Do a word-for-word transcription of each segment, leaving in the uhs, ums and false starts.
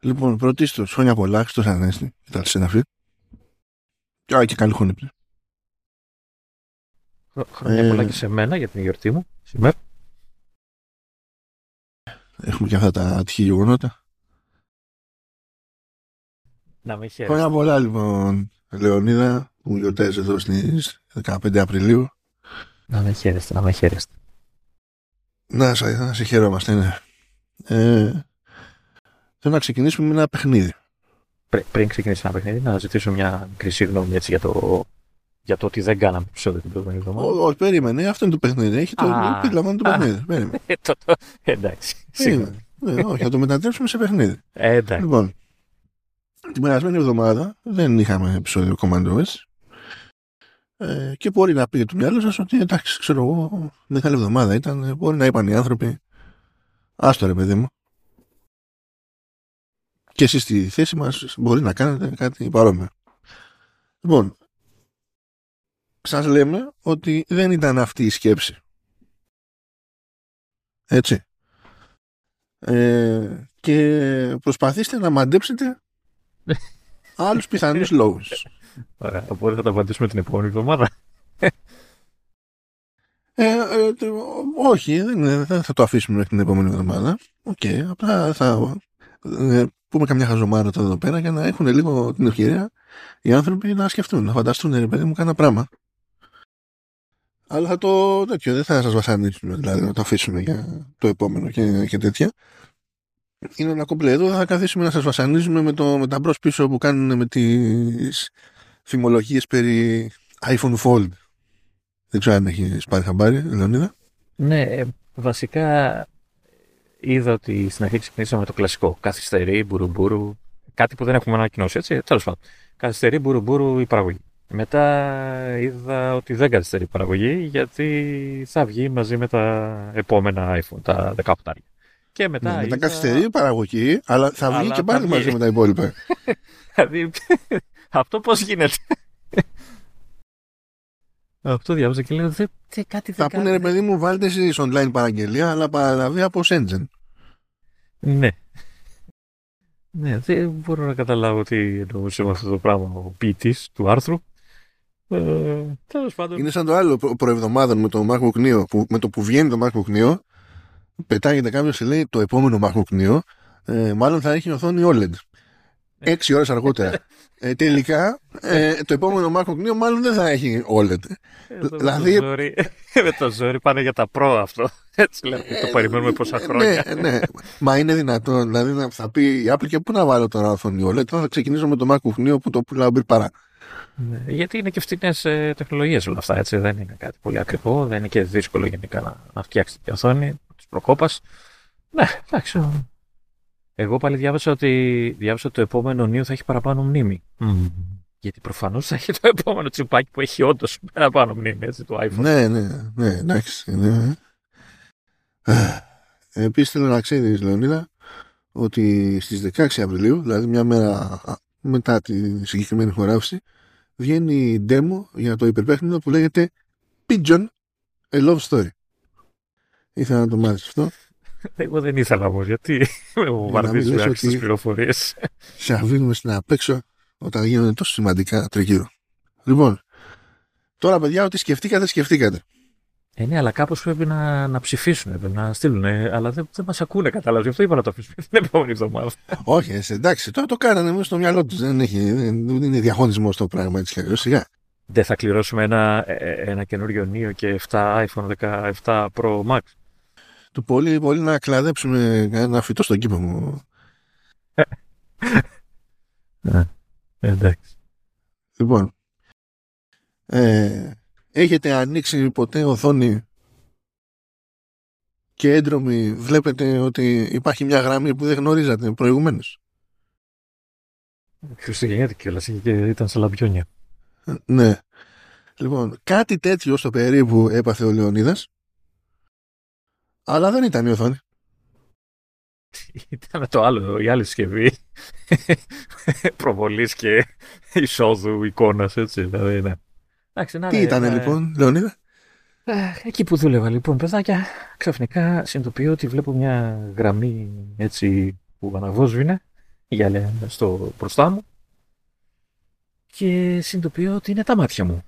Λοιπόν, πρωτίστως, χρόνια πολλά, Χριστός Ανέστη, ήταν συναφή. Και, και καλή χρονή. Χρόνια ε... πολλά και σε μένα για την γιορτή μου σήμερα. Έχουμε και αυτά τα ατυχή γεγονότα. Να με χαίρεστε. Χρόνια πολλά, λοιπόν, Λεωνίδα, που γιορτάζει εδώ στις δεκαπέντε Απριλίου. Να με χαίρεστε, να με χαίρεστε. Να, να σε χαιρόμαστε, ναι. Ε, θέλω να ξεκινήσουμε με ένα παιχνίδι. Πρι, πριν ξεκινήσει ένα παιχνίδι, να ζητήσω μια μικρή συγγνώμη έτσι για το, για το ότι δεν κάναμε επεισόδιο την προηγούμενη εβδομάδα. Όχι, περίμενε, αυτό είναι το παιχνίδι. Έχει το περιλαμβάνει το παιχνίδι. Περίμενε. το, το, εντάξει. Ναι, όχι, θα το μετατρέψουμε σε παιχνίδι. Ε, εντάξει. Λοιπόν, την περασμένη εβδομάδα δεν είχαμε επεισόδιο Commando S. Ε, και μπορεί να πει το μυαλό σας ότι εντάξει, ξέρω εγώ, μεγάλη εβδομάδα ήταν. Μπορεί να είπαν οι άνθρωποι, άστο ρε παιδί μου. Και εσείς στη θέση μας μπορεί να κάνετε κάτι παρόμοιο. Λοιπόν, σας λέμε ότι δεν ήταν αυτή η σκέψη. Έτσι. Ε, και προσπαθήστε να μαντέψετε άλλους πιθανούς λόγους. Ωραία, οπότε θα τα απαντήσουμε την επόμενη εβδομάδα. Ε, ε, όχι, δεν, δεν θα το αφήσουμε μέχρι την επόμενη εβδομάδα. Οκ, okay, απλά θα ε, πούμε καμιά χαζομάρα τώρα εδώ πέρα για να έχουν λίγο την ευκαιρία οι άνθρωποι να σκεφτούν, να φανταστούν, ρε παιδί μου, κάνα πράγμα. Αλλά θα το τέτοιο, δεν θα σας βασανίσουμε, δηλαδή να το αφήσουμε για το επόμενο και, και τέτοια. Είναι ένα κομπλέ εδώ, θα καθίσουμε να σας βασανίζουμε με, το, με τα μπρος πίσω που κάνουν με τις φημολογίες περί iPhone Fold. Δεν ξέρω αν έχεις πάρει χαμπάρι, Λεωνίδα. Ναι, βασικά είδα ότι στην αρχή ξεκινήσαμε το κλασικό. Καθυστερεί, μπουρουμπουρου. Κάτι που δεν έχουμε ανακοινώσει, έτσι. Τέλος πάντων. Καθυστερεί, μπουρουμπουρου η παραγωγή. Μετά είδα ότι δεν καθυστερεί η παραγωγή γιατί θα βγει μαζί με τα επόμενα iPhone, τα δεκαοκτώ. Και μετά. Ναι, είδα... μετά καθυστερεί η παραγωγή, αλλά θα βγει αλλά και πάλι μαζί με τα υπόλοιπα. Δηλαδή, αυτό πώς γίνεται. Αυτό διάβαζα και λέω δε, δε, κάτι θα πούνε ρε παιδί μου, βάλτε εσείς online παραγγελία, αλλά παραλαβεί από Shenzhen. Ναι. Ναι, δεν μπορώ να καταλάβω τι εννοούσε με αυτό το πράγμα ο ποιητής του άρθρου. Ε, τέλος πάντων. Είναι σαν το άλλο προ- προεβδομάδων με το MacBook Neo, που με το που βγαίνει το MacBook Neo, πετάγεται κάποιος και λέει το επόμενο MacBook Neo, ε, μάλλον θα έχει οθόνη ο ελ ι ντι. Έξι ώρες αργότερα. ε, τελικά, ε, το επόμενο MacBook Neo μάλλον δεν θα έχει ο ελ ι ντι. Εδώ δηλαδή... με το ζόρι πάνε για τα Pro αυτό. Έτσι λέμε, το περιμένουμε πόσα χρόνια. Ναι, ναι. Μα είναι δυνατόν, δηλαδή θα πει η Apple και πού να βάλω τώρα οθόνη ο ελ ι ντι, θα ξεκινήσω με το MacBook Neo που το πουλάω μπει παρά. Ναι, γιατί είναι και φτηνές ε, τεχνολογίες όλα αυτά, έτσι. Δεν είναι κάτι πολύ ακριβό, δεν είναι και δύσκολο γενικά να, να φτιάξει την οθόνη τη προκόπας. Ναι, εντάξει. Εγώ πάλι διάβασα ότι, διάβασα ότι το επόμενο Neo θα έχει παραπάνω μνήμη. Mm. Γιατί προφανώς θα έχει το επόμενο τσιπάκι που έχει όντως παραπάνω μνήμη, έτσι, το iPhone. Ναι, ναι, ναι, εντάξει. Ναι. Επίσης θέλω να ξέρεις, Λεωνίδα, ότι στις δεκαέξι Απριλίου, δηλαδή μια μέρα μετά τη συγκεκριμένη χωράφηση, βγαίνει demo για το υπερπέχνητο που λέγεται Pigeon, A Love Story. Ήθελα να το μάθεις αυτό. Εγώ δεν ήθελα όμως, γιατί με βομβαρδίζουν με άξιες πληροφορίες. Σε αφήνουμε στην απέξω όταν γίνονται τόσο σημαντικά τριγύρω. Λοιπόν, τώρα παιδιά, ό,τι σκεφτήκατε, σκεφτήκατε. Ε, ναι, αλλά κάπως πρέπει να, να ψηφίσουν, πρέπει να στείλουν, αλλά δεν, δεν μας ακούνε, κατάλαβες. Γι' αυτό είπα να το αφήσουμε την επόμενη εβδομάδα. Όχι, εντάξει, τώρα το κάνανε μέσα στο μυαλό τους. Δεν, έχει, δεν είναι διαχωνισμός το πράγμα έτσι κι αλλιώς. Σιγά. Δεν θα κληρώσουμε ένα, ένα καινούριο Neo και επτά iPhone δεκαεπτά Pro Max. Του πολύ, πολύ να κλαδέψουμε ένα φυτό στον κήπο μου. ε, εντάξει. Λοιπόν, ε, έχετε ανοίξει ποτέ οθόνη και έντρομη βλέπετε ότι υπάρχει μια γραμμή που δεν γνωρίζατε προηγουμένως? Χριστουγεννιάτικη κιόλας, ήταν σε λαμπιόνια. Ναι. Λοιπόν, κάτι τέτοιο στο περίπου έπαθε ο Λεωνίδας, αλλά δεν ήταν η οθόνη. Ήταν το άλλο, η άλλη συσκευή προβολής και εισόδου εικόνας, έτσι, δηλαδή, ναι. Εντάξει, να, Τι ναι, ήτανε ναι. λοιπόν, Λεωνίδα? Εκεί που δούλευα λοιπόν, παιδάκια, ξαφνικά συνειδητοποιώ ότι βλέπω μια γραμμή έτσι που αναβόσβηνε για, στο μπροστά μου και συνειδητοποιώ ότι είναι τα μάτια μου.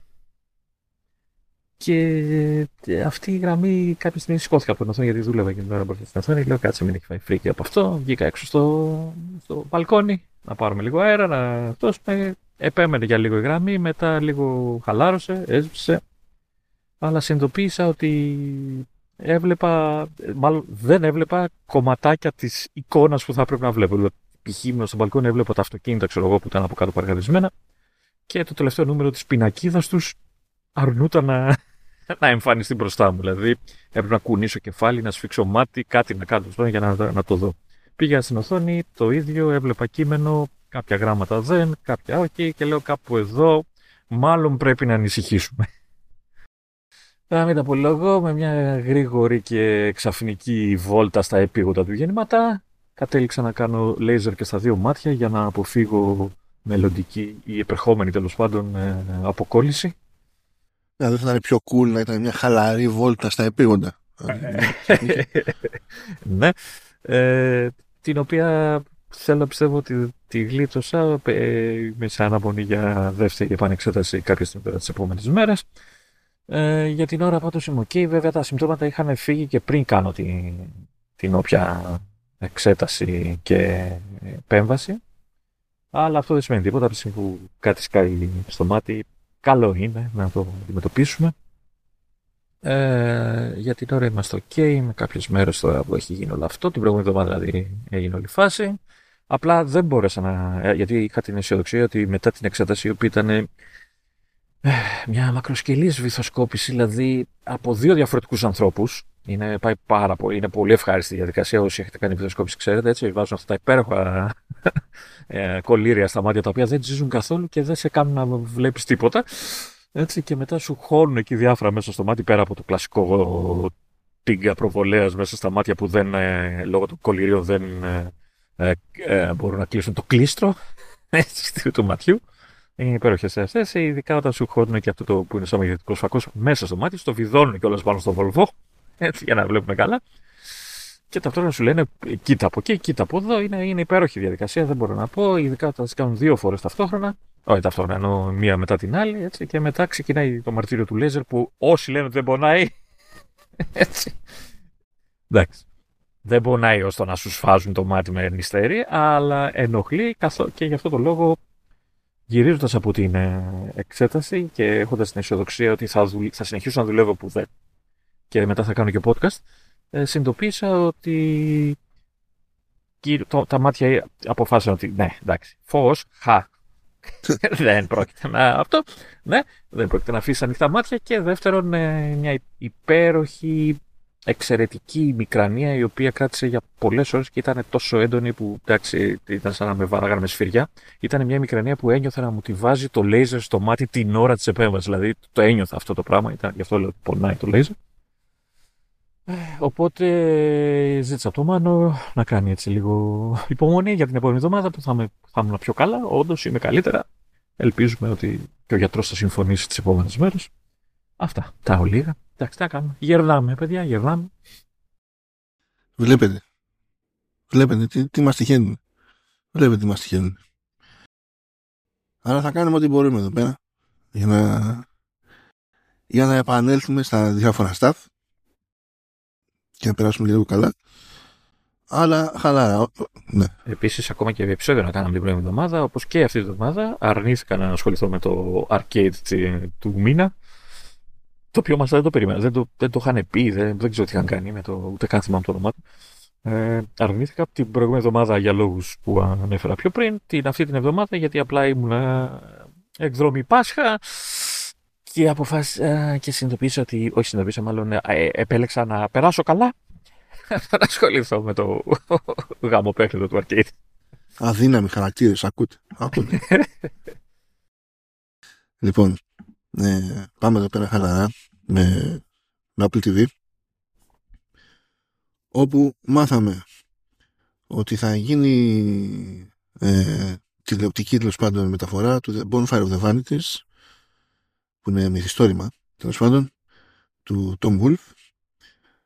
Και αυτή η γραμμή κάποια στιγμή σηκώθηκα από την οθόνη γιατί δούλευα και την ώρα μπροστά στην οθόνη. Λέω κάτσε μην έχει φάει φρίκι από αυτό. Βγήκα έξω στο, στο μπαλκόνι να πάρουμε λίγο αέρα, να δώσουμε. Επέμενε για λίγο η γραμμή, μετά λίγο χαλάρωσε, έσβησε. Αλλά συνειδητοποίησα ότι έβλεπα, μάλλον δεν έβλεπα κομματάκια της εικόνας που θα πρέπει να βλέπω. Δηλαδή, π.χ. ήμουν στο μπαλκόνι, έβλεπα τα αυτοκίνητα ξέρω εγώ, που ήταν από κάτω παρκαρισμένα και το τελευταίο νούμερο της πινακίδας τους αρνούταν να, να εμφανιστεί μπροστά μου. Δηλαδή έπρεπε να κουνήσω κεφάλι, να σφίξω μάτι, κάτι να κάνω για να, να το δω. Πήγα στην οθόνη, το ίδιο, έβλεπα κείμενο, κάποια γράμματα δεν, κάποια όχι και λέω κάπου εδώ μάλλον πρέπει να ανησυχήσουμε. Να μην τα απολογώ, με μια γρήγορη και ξαφνική βόλτα στα επίγοντα του γεννήματα, κατέληξα να κάνω λέιζερ και στα δύο μάτια για να αποφύγω μελλοντική ή επερχόμενη τέλος πάντων ε, αποκόλληση. Να δεν θα ήταν πιο cool να ήταν μια χαλαρή βόλτα στα επίγοντα. Ναι, ε, την οποία θέλω να πιστεύω ότι τη γλίτωσα ε, με σαν αναμονή για δεύτερη επανεξέταση κάποια στιγμή τις επόμενες μέρες. Ε, για την ώρα πάντως είμαι ok. Βέβαια τα συμπτώματα είχαν φύγει και πριν κάνω την, την όποια εξέταση και επέμβαση. Αλλά αυτό δεν σημαίνει τίποτα. Από τη στιγμή που κάτι σκάει στο μάτι, καλό είναι να το αντιμετωπίσουμε. Ε, για την ώρα είμαστε ok. Με κάποιες μέρες τώρα που έχει γίνει όλο αυτό. Την προηγούμενη εβδομάδα δηλαδή έγινε όλη η φάση. Απλά δεν μπόρεσα να. Γιατί είχα την αισιοδοξία ότι μετά την εξέταση, η οποία ήταν μια μακροσκελής βυθοσκόπηση, δηλαδή από δύο διαφορετικούς ανθρώπους. Είναι, πάει πάρα πολύ, είναι πολύ ευχάριστη η διαδικασία. Όσοι έχετε κάνει βυθοσκόπηση, ξέρετε, έτσι. Βάζουν αυτά τα υπέροχα ε, κολλήρια στα μάτια τα οποία δεν ζίζουν καθόλου και δεν σε κάνουν να βλέπεις τίποτα. Έτσι, και μετά σου χώνουν εκεί διάφορα μέσα στο μάτι πέρα από το κλασικό τίγκα προβολέας μέσα στα μάτια που δεν, ε, λόγω του κολληρίων δεν ε, ε, ε, μπορούν να κλείσουν το κλίστρο έτσι, του ματιού. Είναι υπέροχες αυτές, ειδικά όταν σου χώνουν και αυτό το που είναι σαν μαγνητικός φακός μέσα στο μάτι, στο βιδώνουν κιόλας πάνω στο βολβό, έτσι, για να βλέπουμε καλά. Και ταυτόχρονα σου λένε κοίτα από εκεί, κοίτα από εδώ. Είναι, είναι υπέροχη διαδικασία, δεν μπορώ να πω. Ειδικά όταν τις κάνουν δύο φορές ταυτόχρονα. Όχι ταυτόχρονα, ενώ μία μετά την άλλη. Έτσι, και μετά ξεκινάει το μαρτύριο του λέιζερ που όσοι λένε ότι δεν πονάει. Έτσι. Εντάξει. Δεν πονάει ώστε να σου σφάζουν το μάτι με νηστέρι, αλλά ενοχλεί καθό... και γι' αυτό το λόγο. Γυρίζοντας από την ε, εξέταση και έχοντας την αισιοδοξία ότι θα, δουλ... θα συνεχίσω να δουλεύω που δεν και μετά θα κάνω και podcast, ε, συνειδητοποίησα ότι το, τα μάτια αποφάσισαν ότι ναι, εντάξει, φως, χα, δεν πρόκειται να αυτό, ναι, δεν πρόκειται να αφήσει ανοιχτά μάτια και δεύτερον ε, μια υπέροχη εξαιρετική μικρανία η οποία κράτησε για πολλές ώρες και ήταν τόσο έντονη που εντάξει, ήταν σαν να με βάραγαν με σφυριά. Ήταν μια μικρανία που ένιωθα να μου τη βάζει το λέιζερ στο μάτι την ώρα της επέμβασης. Δηλαδή το ένιωθα αυτό το πράγμα, ήταν, γι' αυτό λέω ότι πονάει το λέιζερ. Οπότε ζήτησα από το Μάνο να κάνει έτσι λίγο υπομονή για την επόμενη εβδομάδα που θα, είμαι, θα ήμουν πιο καλά. Όντως είμαι καλύτερα. Ελπίζουμε ότι και ο γιατρός θα συμφωνήσει τις επόμενες μέρες. Αυτά τα ολίγα. Εντάξει, τι κάνουμε. Γερνάμε, παιδιά, γερνάμε. Βλέπετε. Βλέπετε τι, τι μας τυχαίνουν. Βλέπετε τι μας τυχαίνουν. Άρα θα κάνουμε ό,τι μπορούμε εδώ πέρα για να, για να επανέλθουμε στα διάφορα staff και να περάσουμε λίγο καλά. Αλλά χαλάρα. Ναι. Επίσης, ακόμα και επεισόδιο να κάναμε την προηγούμενη εβδομάδα, όπως και αυτή τη εβδομάδα, αρνήθηκα να ασχοληθώ με το arcade του μήνα. Το οποίο μας δεν το περίμενα. Δεν το, δεν το είχαν πει, δεν, δεν ξέρω τι είχαν κάνει, με το, ούτε καν θυμάμαι το όνομά του. Ε, αρνήθηκα την προηγούμενη εβδομάδα για λόγους που ανέφερα πιο πριν, την αυτή την εβδομάδα γιατί απλά ήμουν εκδρομή Πάσχα και αποφάσισα και συνειδητοποίησα ότι, όχι συνειδητοποίησα, μάλλον ε, επέλεξα να περάσω καλά να ασχοληθώ με το γάμο παιχνίδι του arcade. Αδύναμοι χαρακτήρες, ακούτε. ακούτε. Λοιπόν, ε, πάμε εδώ πέρα χαλαρά με, με Apple τι βι, όπου μάθαμε ότι θα γίνει ε, τηλεοπτική τέλος πάντων μεταφορά του The Bonfire of the Vanities, που είναι μυθιστόρημα τέλος πάντων του Tom Wolfe,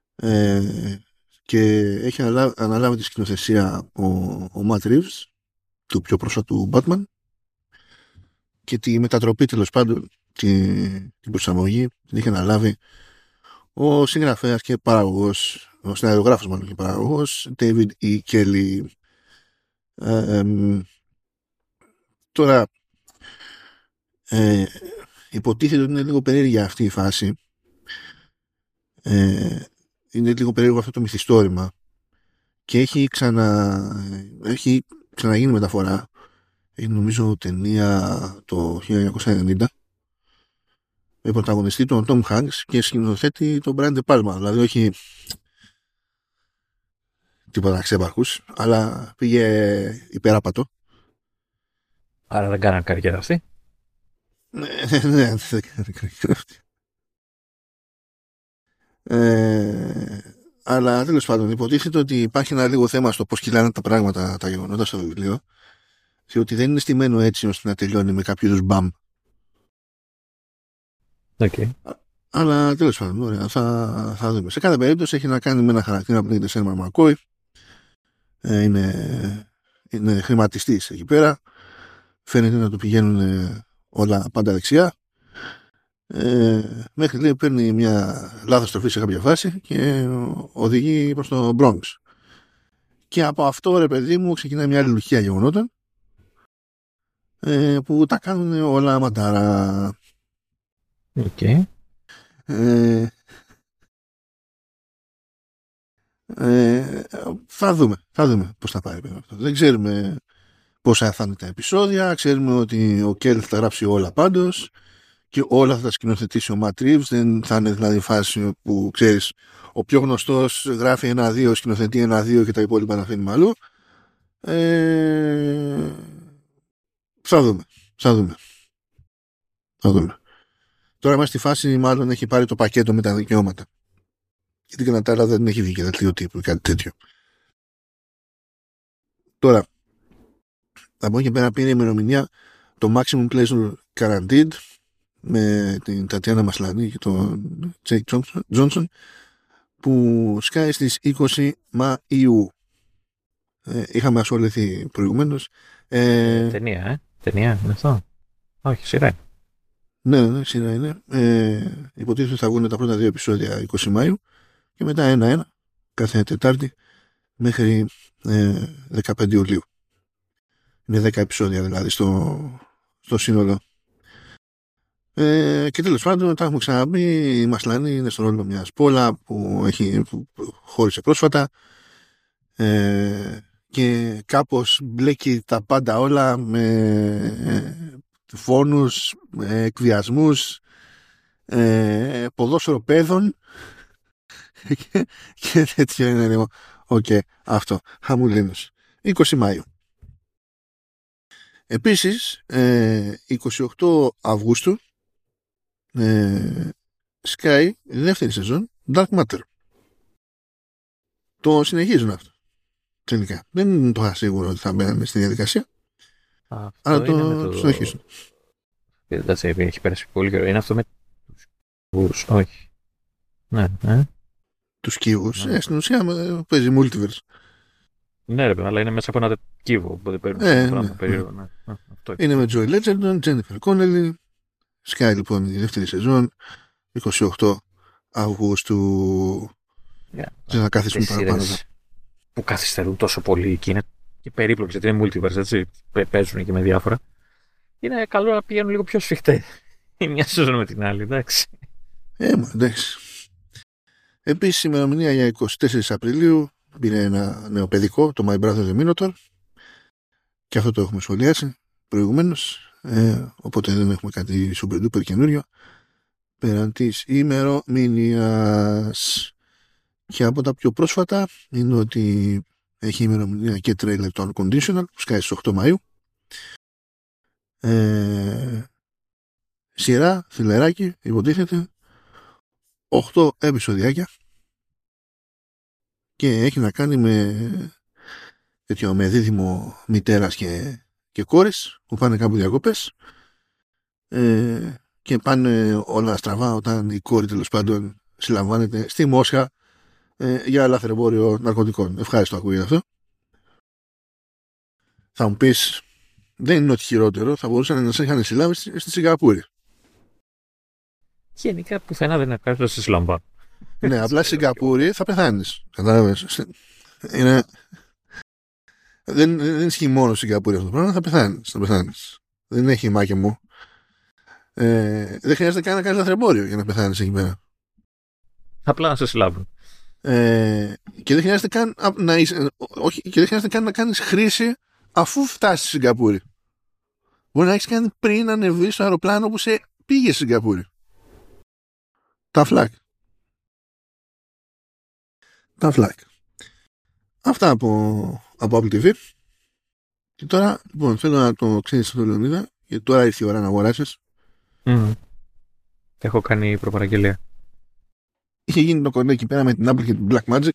ε, και έχει αναλάβει, αναλάβει τη σκηνοθεσία ο, ο Matt Reeves, του πιο πρόσφατου Batman και τη μετατροπή, τέλος πάντων, την, την προσαρμογή την είχε αναλάβει ο συγγραφέας και παραγωγός, ο σεναριογράφος μάλλον και παραγωγός, David E. Kelly. Ε, ε, τώρα, ε, υποτίθεται ότι είναι λίγο περίεργη αυτή η φάση. Ε, είναι λίγο περίεργο αυτό το μυθιστόρημα και έχει, ξανα, έχει ξαναγίνει μεταφορά. Έχει νομίζω ταινία το χίλια εννιακόσια ενενήντα με πρωταγωνιστή τον Tom Hanks και σκηνοθέτη τον Brian De Palma. Δηλαδή όχι τίποτα ξέπαρχους, αλλά πήγε υπεράπατο. Άρα δεν κάνανε καριέρα αυτή. Ναι, ναι, δεν κάνανε καριέρα αυτή. Ε, αλλά τέλος πάντων, υποτίθεται ότι υπάρχει ένα λίγο θέμα στο πώς κυλάνε τα πράγματα, τα γεγονότα στο βιβλίο, και ότι δεν είναι στημένο έτσι ώστε να τελειώνει με κάποιο είδους μπαμ. Okay. Αλλά τέλος πάντων, ωραία, θα, θα δούμε. Σε κάθε περίπτωση έχει να κάνει με ένα χαρακτήρα που λέγεται Σέρμαν Μακόι. Ε, είναι, είναι χρηματιστής εκεί πέρα. Φαίνεται να του πηγαίνουν όλα πάντα δεξιά. Ε, μέχρι λέει παίρνει μια λάθος στροφή σε κάποια φάση και οδηγεί προς το Bronx. Και από αυτό, ρε παιδί μου, ξεκινάει μια άλλη λουχία γεγονότων ε, που τα κάνουν όλα μαντάρα. Οκ. Okay. Ε, ε, θα δούμε, θα δούμε πώς θα πάει αυτό. Δεν ξέρουμε πόσα θα είναι τα επεισόδια. Ξέρουμε ότι ο Κέλ θα γράψει όλα πάντως και όλα θα τα σκηνοθετήσει ο Matt Reeves. Δεν θα είναι δηλαδή φάση που ξέρεις ο πιο γνωστός γράφει ένα-δύο, σκηνοθετεί ένα-δύο και τα υπόλοιπα να αφήνει μαλλού. Ε, θα δούμε, θα δούμε. Θα δούμε. Τώρα είμαστε στη φάση, μάλλον έχει πάρει το πακέτο με τα δικαιώματα. Γιατί και να τα άλλα δεν έχει βγει και δελτίο τύπου ή κάτι τέτοιο. Τώρα, από εκεί και πέρα πήρε ημερομηνία το Maximum Pleasure Guaranteed με την Τατιάνα Μασλανή και τον Τζέικ Τζόνσον που σκάει στις είκοσι Μαΐου. Ε, είχαμε ασχοληθεί προηγουμένως. Ε, ταινία, ε. Ταινία είναι αυτό. Όχι, σειρά είναι. Ναι, ναι, σειρά είναι. Ε, υποτίθεται ότι θα βγουν τα πρώτα δύο επεισόδια είκοσι Μαΐου και μετά ένα-ένα κάθε Τετάρτη μέχρι ε, δεκαπέντε Ιουλίου. Είναι δέκα επεισόδια δηλαδή στο, στο σύνολο. Ε, και τέλος πάντων, τα έχουμε ξαναπεί, η Μασλανή είναι στον ρόλο μιας Πόλα που, έχει, που χώρισε πρόσφατα ε, και κάπως μπλέκει τα πάντα όλα με ε, φόνους, ε, εκβιασμούς, ε, ποδόσφαιρο παιδών και, και τέτοιο είναι λίγο. Οκ, okay, αυτό, χαμουλίνος. είκοσι Μαΐου. Επίσης, ε, είκοσι οκτώ Αυγούστου ε, Sky, δεύτερη σεζόν, Dark Matter. Το συνεχίζουν αυτό. Τελικά. Δεν το είχα σίγουρο ότι θα μπαίνανε στη διαδικασία. Αυτό αλλά το, το... το συνεχίζουν. Εντάξει, έχει πέρασει πολύ καιρό. Είναι αυτό με τους όχι. Ναι, ναι. Τους κύβους. Ναι. Ε, στην ουσία παίζει multiverse. Ναι, ρε, αλλά είναι μέσα από ένα κύβο. Οπότε παίρνουν ε, ένα πράγμα ναι, περίεργο. ναι. Ναι. Αυτό είναι με Joey Legend, Jennifer Connelly. Sky λοιπόν η δεύτερη σεζόν. είκοσι οκτώ Αυγούστου. Yeah, δεν θα κάθισουμε παραπάνω. Που καθυστερούν τόσο πολύ και είναι και περίπλοκες γιατί είναι multiverse, έτσι. Παίζουν και με διάφορα. Είναι καλό να πηγαίνουν λίγο πιο σφιχτέ η μια σεζόν με την άλλη, εντάξει. Ε, μα, εντάξει. Επίσης, η ημερομηνία για εικοστή τέταρτη Απριλίου πήρε ένα νεοπαιδικό, το My Brother the Minotaur. Και αυτό το έχουμε σχολιάσει προηγουμένως. Ε, οπότε δεν έχουμε κάτι super duper καινούριο. Πέραν της ημερομηνίας. Και από τα πιο πρόσφατα είναι ότι έχει ημερομηνία και τρέιλερ το Unconditional που σκάει στις οκτώ Μαΐου. Ε, σειρά, θηλεράκι, υποτίθεται οκτώ επεισοδιάκια και έχει να κάνει με τέτοιο, με δίδυμο μητέρας και, και κόρης που πάνε κάπου διακοπές ε, και πάνε όλα στραβά όταν η κόρη τέλος πάντων συλλαμβάνεται στη Μόσχα ε, για λαθρεμπόριο ναρκωτικών. Ευχάριστο ακούγεται αυτό. Θα μου πεις, δεν είναι ότι χειρότερο, θα μπορούσαν να σε είχαν συλλάβει στη, στη Σιγκαπούρη. Γενικά πουθενά δεν είναι ευχάριστο να σε συλλαμβάνουν. Ναι, απλά στη Σιγκαπούρη θα πεθάνεις. Κατάλαβες. Είναι... Δεν, δεν ισχύει μόνο στη Σιγκαπούρη αυτό το πράγμα, θα πεθάνεις. Θα πεθάνεις. Δεν έχει μάκια μου. Ε, δεν χρειάζεται καν να κάνεις λαθρεμπόριο για να πεθάνεις εκεί πέρα. Απλά να σε συλλάβουν. Ε, και δεν χρειάζεται καν να, είσαι, όχι, και δεν χρειάζεται καν να κάνεις χρήση αφού φτάσεις στη Σιγκαπούρη. Μπορεί να έχεις κάνει πριν ανεβείς στο αεροπλάνο που σε πήγε στη Σιγκαπούρη. Τα φλακ. Τα φλακ. Αυτά από, από Apple τι βι. Και τώρα, λοιπόν, θέλω να το ξέρεις αυτό, Λεωνίδα, γιατί τώρα ήρθε η ώρα να αγοράσεις. Mm. Έχω κάνει προπαραγγελία. Είχε γίνει το κονέ εκεί πέρα με την Apple και την Blackmagic,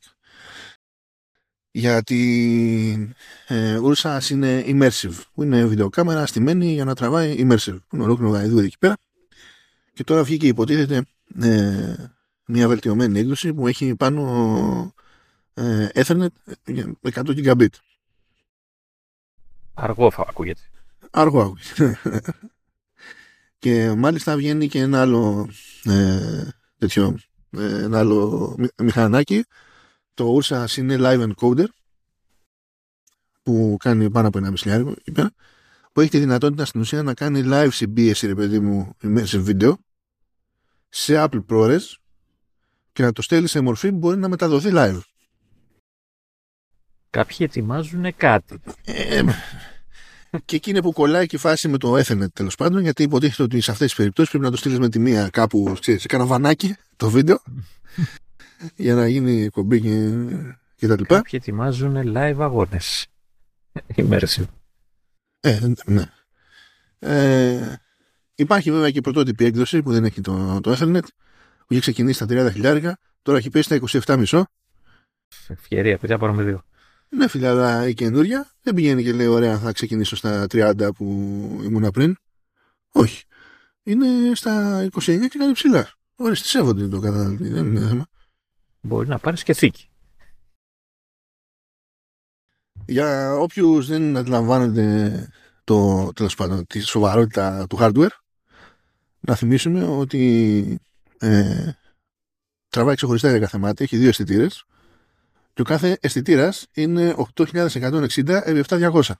γιατί ε, Ursa είναι immersive, που είναι βιντεοκάμερα στημένη για να τραβάει immersive, που είναι ολόκληρο γαϊδούρι εκεί πέρα. Και τώρα βγήκε, υποτίθεται, ε, μια βελτιωμένη έκδοση που έχει πάνω ε, Ethernet εκατό Gigabit. Αργό θα ακούγεται. Αργό ακούγεται. Και μάλιστα βγαίνει και ένα άλλο ε, τέτοιο, ε, ένα άλλο μηχανάκι. Το Ursa είναι Live Encoder, που κάνει πάνω από ένα μισλιάρικο εκεί πέρα, που έχει τη δυνατότητα στην ουσία να κάνει live συμπίεση, ρε παιδί μου, σε βίντεο σε Apple ProRes και να το στέλνει σε μορφή που μπορεί να μεταδοθεί live. Κάποιοι ετοιμάζουν κάτι. Ε, και εκεί είναι που κολλάει και η φάση με το Ethernet, τέλος πάντων, γιατί υποτίθεται ότι σε αυτές τις περιπτώσεις πρέπει να το στείλεις με τη μία κάπου, ξέρεις, σε κανένα βανάκι το βίντεο για να γίνει κομπή και, και τα λοιπά. Κάποιοι ετοιμάζουν live αγώνες. Immersive. Ε, ναι. Ε, υπάρχει βέβαια και η πρωτότυπη έκδοση που δεν έχει το, το Ethernet, που είχε ξεκινήσει στα τριάντα χιλιάρικα, τώρα έχει πέσει στα είκοσι επτά κόμμα πέντε. Ευκαιρία, παιδιά, πάρουμε δύο. Ναι, φίλε, αλλά η καινούρια δεν πηγαίνει και λέει ωραία, θα ξεκινήσω στα τριάντα που ήμουνα πριν. Όχι. Είναι στα είκοσι εννιά και κάτι ψηλά. Ωραία, στη σέβονται το καταναλωτή, δεν είναι θέμα. Μπορεί να πάρεις και θήκη. Για όποιους δεν αντιλαμβάνονται το, τέλος πάντων, τη σοβαρότητα του hardware, να θυμίσουμε ότι ε, τραβάει ξεχωριστά για κάθε μάτι, έχει δύο αισθητήρες και ο κάθε αισθητήρας είναι οκτώ χιλιάδες εκατόν εξήντα επί επτά χιλιάδες διακόσια.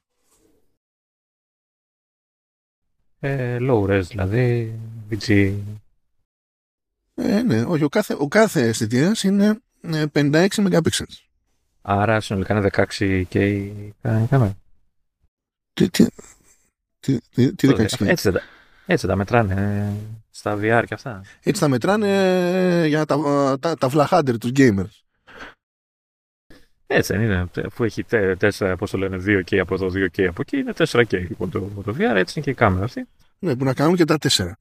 Ε, low res, δηλαδή βι τζι. Ε, ναι, όχι, ο κάθε, ο κάθε αισθητήρας είναι πενήντα έξι μεγαπίξελ. Άρα συνολικά είναι δεκαέξι κέι η κάμερα. Τι, τι, τι, τι, τι δεκαέξι κέι. Έτσι, έτσι τα μετράνε στα βι αρ και αυτά. Έτσι τα μετράνε για τα, τα, τα flahunter τους gamers. Έτσι δεν είναι. Αφού έχει τέσσερα, πώς το λένε, δύο κέι από εδώ, δύο κέι από εκεί, είναι τέσσερα κέι λοιπόν το, το βι αρ, έτσι είναι και η κάμερα αυτή. Ναι, που να κάνουν και τα τέσσερα.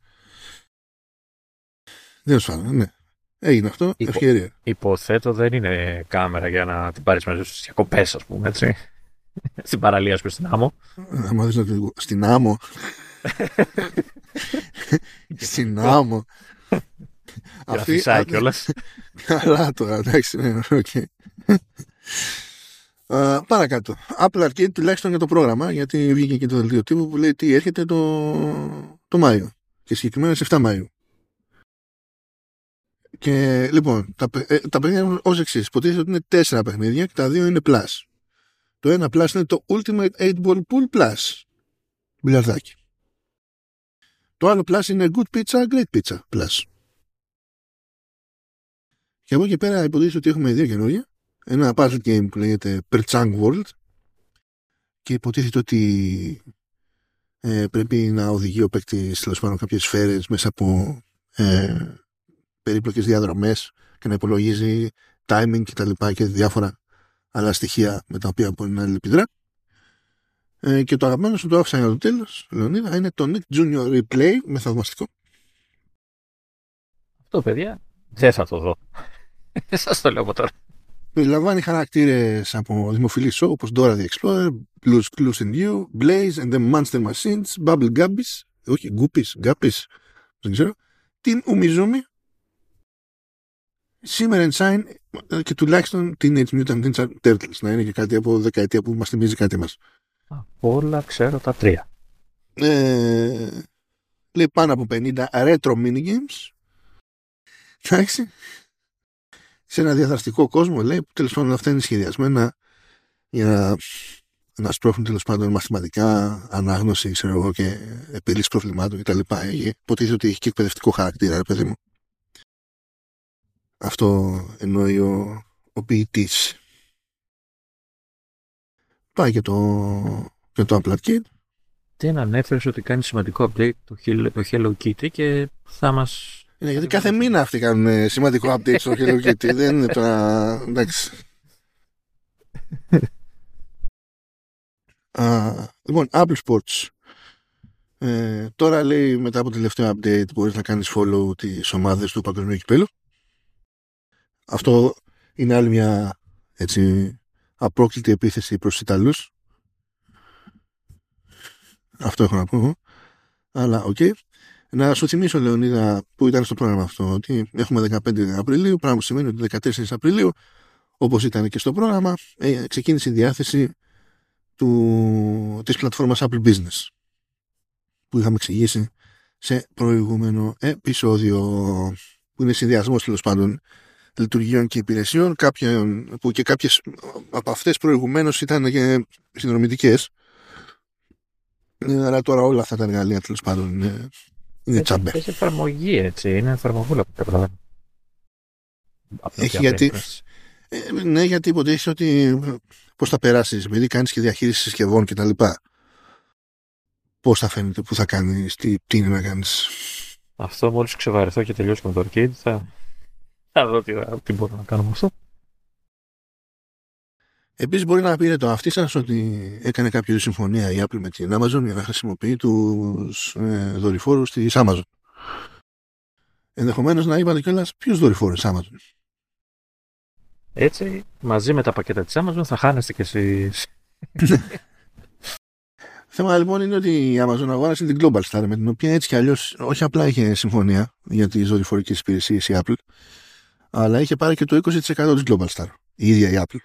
Δεν σου φάνε, ναι. Έγινε αυτό, Υπο, ευκαιρία. Υποθέτω δεν είναι κάμερα για να την πάρεις μέσα στις διακοπές, ας πούμε, έτσι. Στην παραλία σου, στην άμμο. Να μάθεις να την... Στην άμμο. Στην άμμο. Για φυσάει κιόλας. Καλά τώρα, εντάξει, ναι, οκ. Παρακάτω. Apple Arcade τουλάχιστον για το πρόγραμμα, γιατί βγήκε και το δελτίο τύπου που λέει τι έρχεται το Μάιο. Και συγκεκριμένα σε εφτά Μαΐου. Και λοιπόν, τα, ε, τα παιχνίδια είναι ως εξής. Υποτίθεται ότι είναι τέσσερα παιχνίδια και τα δύο είναι Plus. Το ένα Plus είναι το Ultimate eight Ball Pool Plus. Μπιλιαρδάκι. Το άλλο Plus είναι Good Pizza, Great Pizza Plus. Και από εκεί πέρα υποτίθεται ότι έχουμε δύο καινούργια. Ένα puzzle game που λέγεται Perchang World. Και υποτίθεται ότι ε, πρέπει να οδηγεί ο παίκτης τέλος πάντων κάποιες σφαίρες μέσα από ε, περίπλοκες διαδρομές και να υπολογίζει timing και τα λοιπά και διάφορα άλλα στοιχεία με τα οποία μπορεί να αλληλεπιδρά. Ε, και το αγαπημένο σου το άφησα για το τέλος, Λεωνίδα, είναι το Nick Junior Replay με θαυμαστικό. Αυτό, παιδιά, δεν θα το δω. Δεν σας το λέω από τώρα. Περιλαμβάνει χαρακτήρες από δημοφιλή show όπως Dora the Explorer, Blue's Clues and You, Blaze and the Monster Machines, Bubble Guppies, όχι, Guppies, Guppies, δεν ξέρω, Team Umizoomi, Shimmer and Shine και τουλάχιστον Teenage Mutant Ninja Turtles, να είναι και κάτι από δεκαετία που μας θυμίζει κάτι μας. Από όλα ξέρω τα τρία. Ε, λέει πάνω από πενήντα retro minigames. Εντάξει. Σε ένα διαδραστικό κόσμο, λέει, που τέλος πάντων αυτά είναι σχεδιασμένα για να, να σπρώχνουν τέλος πάντων μαθηματικά, ανάγνωση, ξέρω εγώ, και επίλυση προβλημάτων κτλ. Υποτίθεται ότι έχει και εκπαιδευτικό χαρακτήρα, ρε παιδί μου. Αυτό εννοεί ο, ο ποιητής. Πάει και το, και το Apple Arcade. Δεν ανέφερες ότι κάνει σημαντικό update το, το Hello Kitty και θα μας... Είναι γιατί κάθε μήνα αυτοί κάνουν σημαντικό update στο Hello Kitty. Δεν είναι τώρα... Εντάξει. Α, λοιπόν, Apple Sports. Ε, τώρα λέει μετά από το τελευταίο update μπορείς να κάνεις follow τις ομάδες του Παγκοσμίου Κυπέλλου. Αυτό είναι άλλη μια έτσι απρόκλητη επίθεση προς τους Ιταλούς. Αυτό έχω να πω. Αλλά οκ. Okay. Να σου θυμίσω, Λεωνίδα, που ήταν στο πρόγραμμα αυτό, ότι έχουμε δεκαπέντε Απριλίου, πράγμα που σημαίνει ότι δεκατέσσερις Απριλίου, όπως ήταν και στο πρόγραμμα, ε, ξεκίνησε η διάθεση του, της πλατφόρμας Apple Business, που είχαμε εξηγήσει σε προηγούμενο επεισόδιο, που είναι συνδυασμός τέλος πάντων λειτουργιών και υπηρεσιών, κάποιον, που και κάποιες από αυτές προηγουμένως ήταν και συνδρομητικές, αλλά τώρα όλα αυτά τα εργαλεία τέλος πάντων είναι, είναι τσάμπε. Έχει εφαρμογή, έτσι, είναι εφαρμογούλα που καταλαβαίνω. Έχει γιατί, ε, ναι, γιατί υποτίθεται ότι πώς θα περάσεις, επειδή κάνεις και διαχείριση συσκευών και τα λοιπά. Πώς θα φαίνεται, που θα κάνεις, τι, τι είναι να κάνεις. Αυτό μόλις ξεβαρεθώ και τελειώσω με το arcade θα, θα δω τι, τι μπορώ να κάνω με αυτό. Επίσης μπορεί να πείτε το αυτή σας ότι έκανε κάποιο συμφωνία η Apple με την Amazon για να χρησιμοποιεί τους ε, δορυφόρους της Amazon. Ενδεχομένως να είπατε κιόλας ποιους δορυφόρους της Amazon. Έτσι, μαζί με τα πακέτα της Amazon θα χάνεστε κι εσείς. Θέμα λοιπόν είναι ότι η Amazon αγόρασε την Global Star, με την οποία έτσι κι αλλιώς όχι απλά είχε συμφωνία για τις δορυφορικές υπηρεσίες η Apple, αλλά είχε πάρει και το είκοσι τοις εκατό της Global Star, η ίδια η Apple.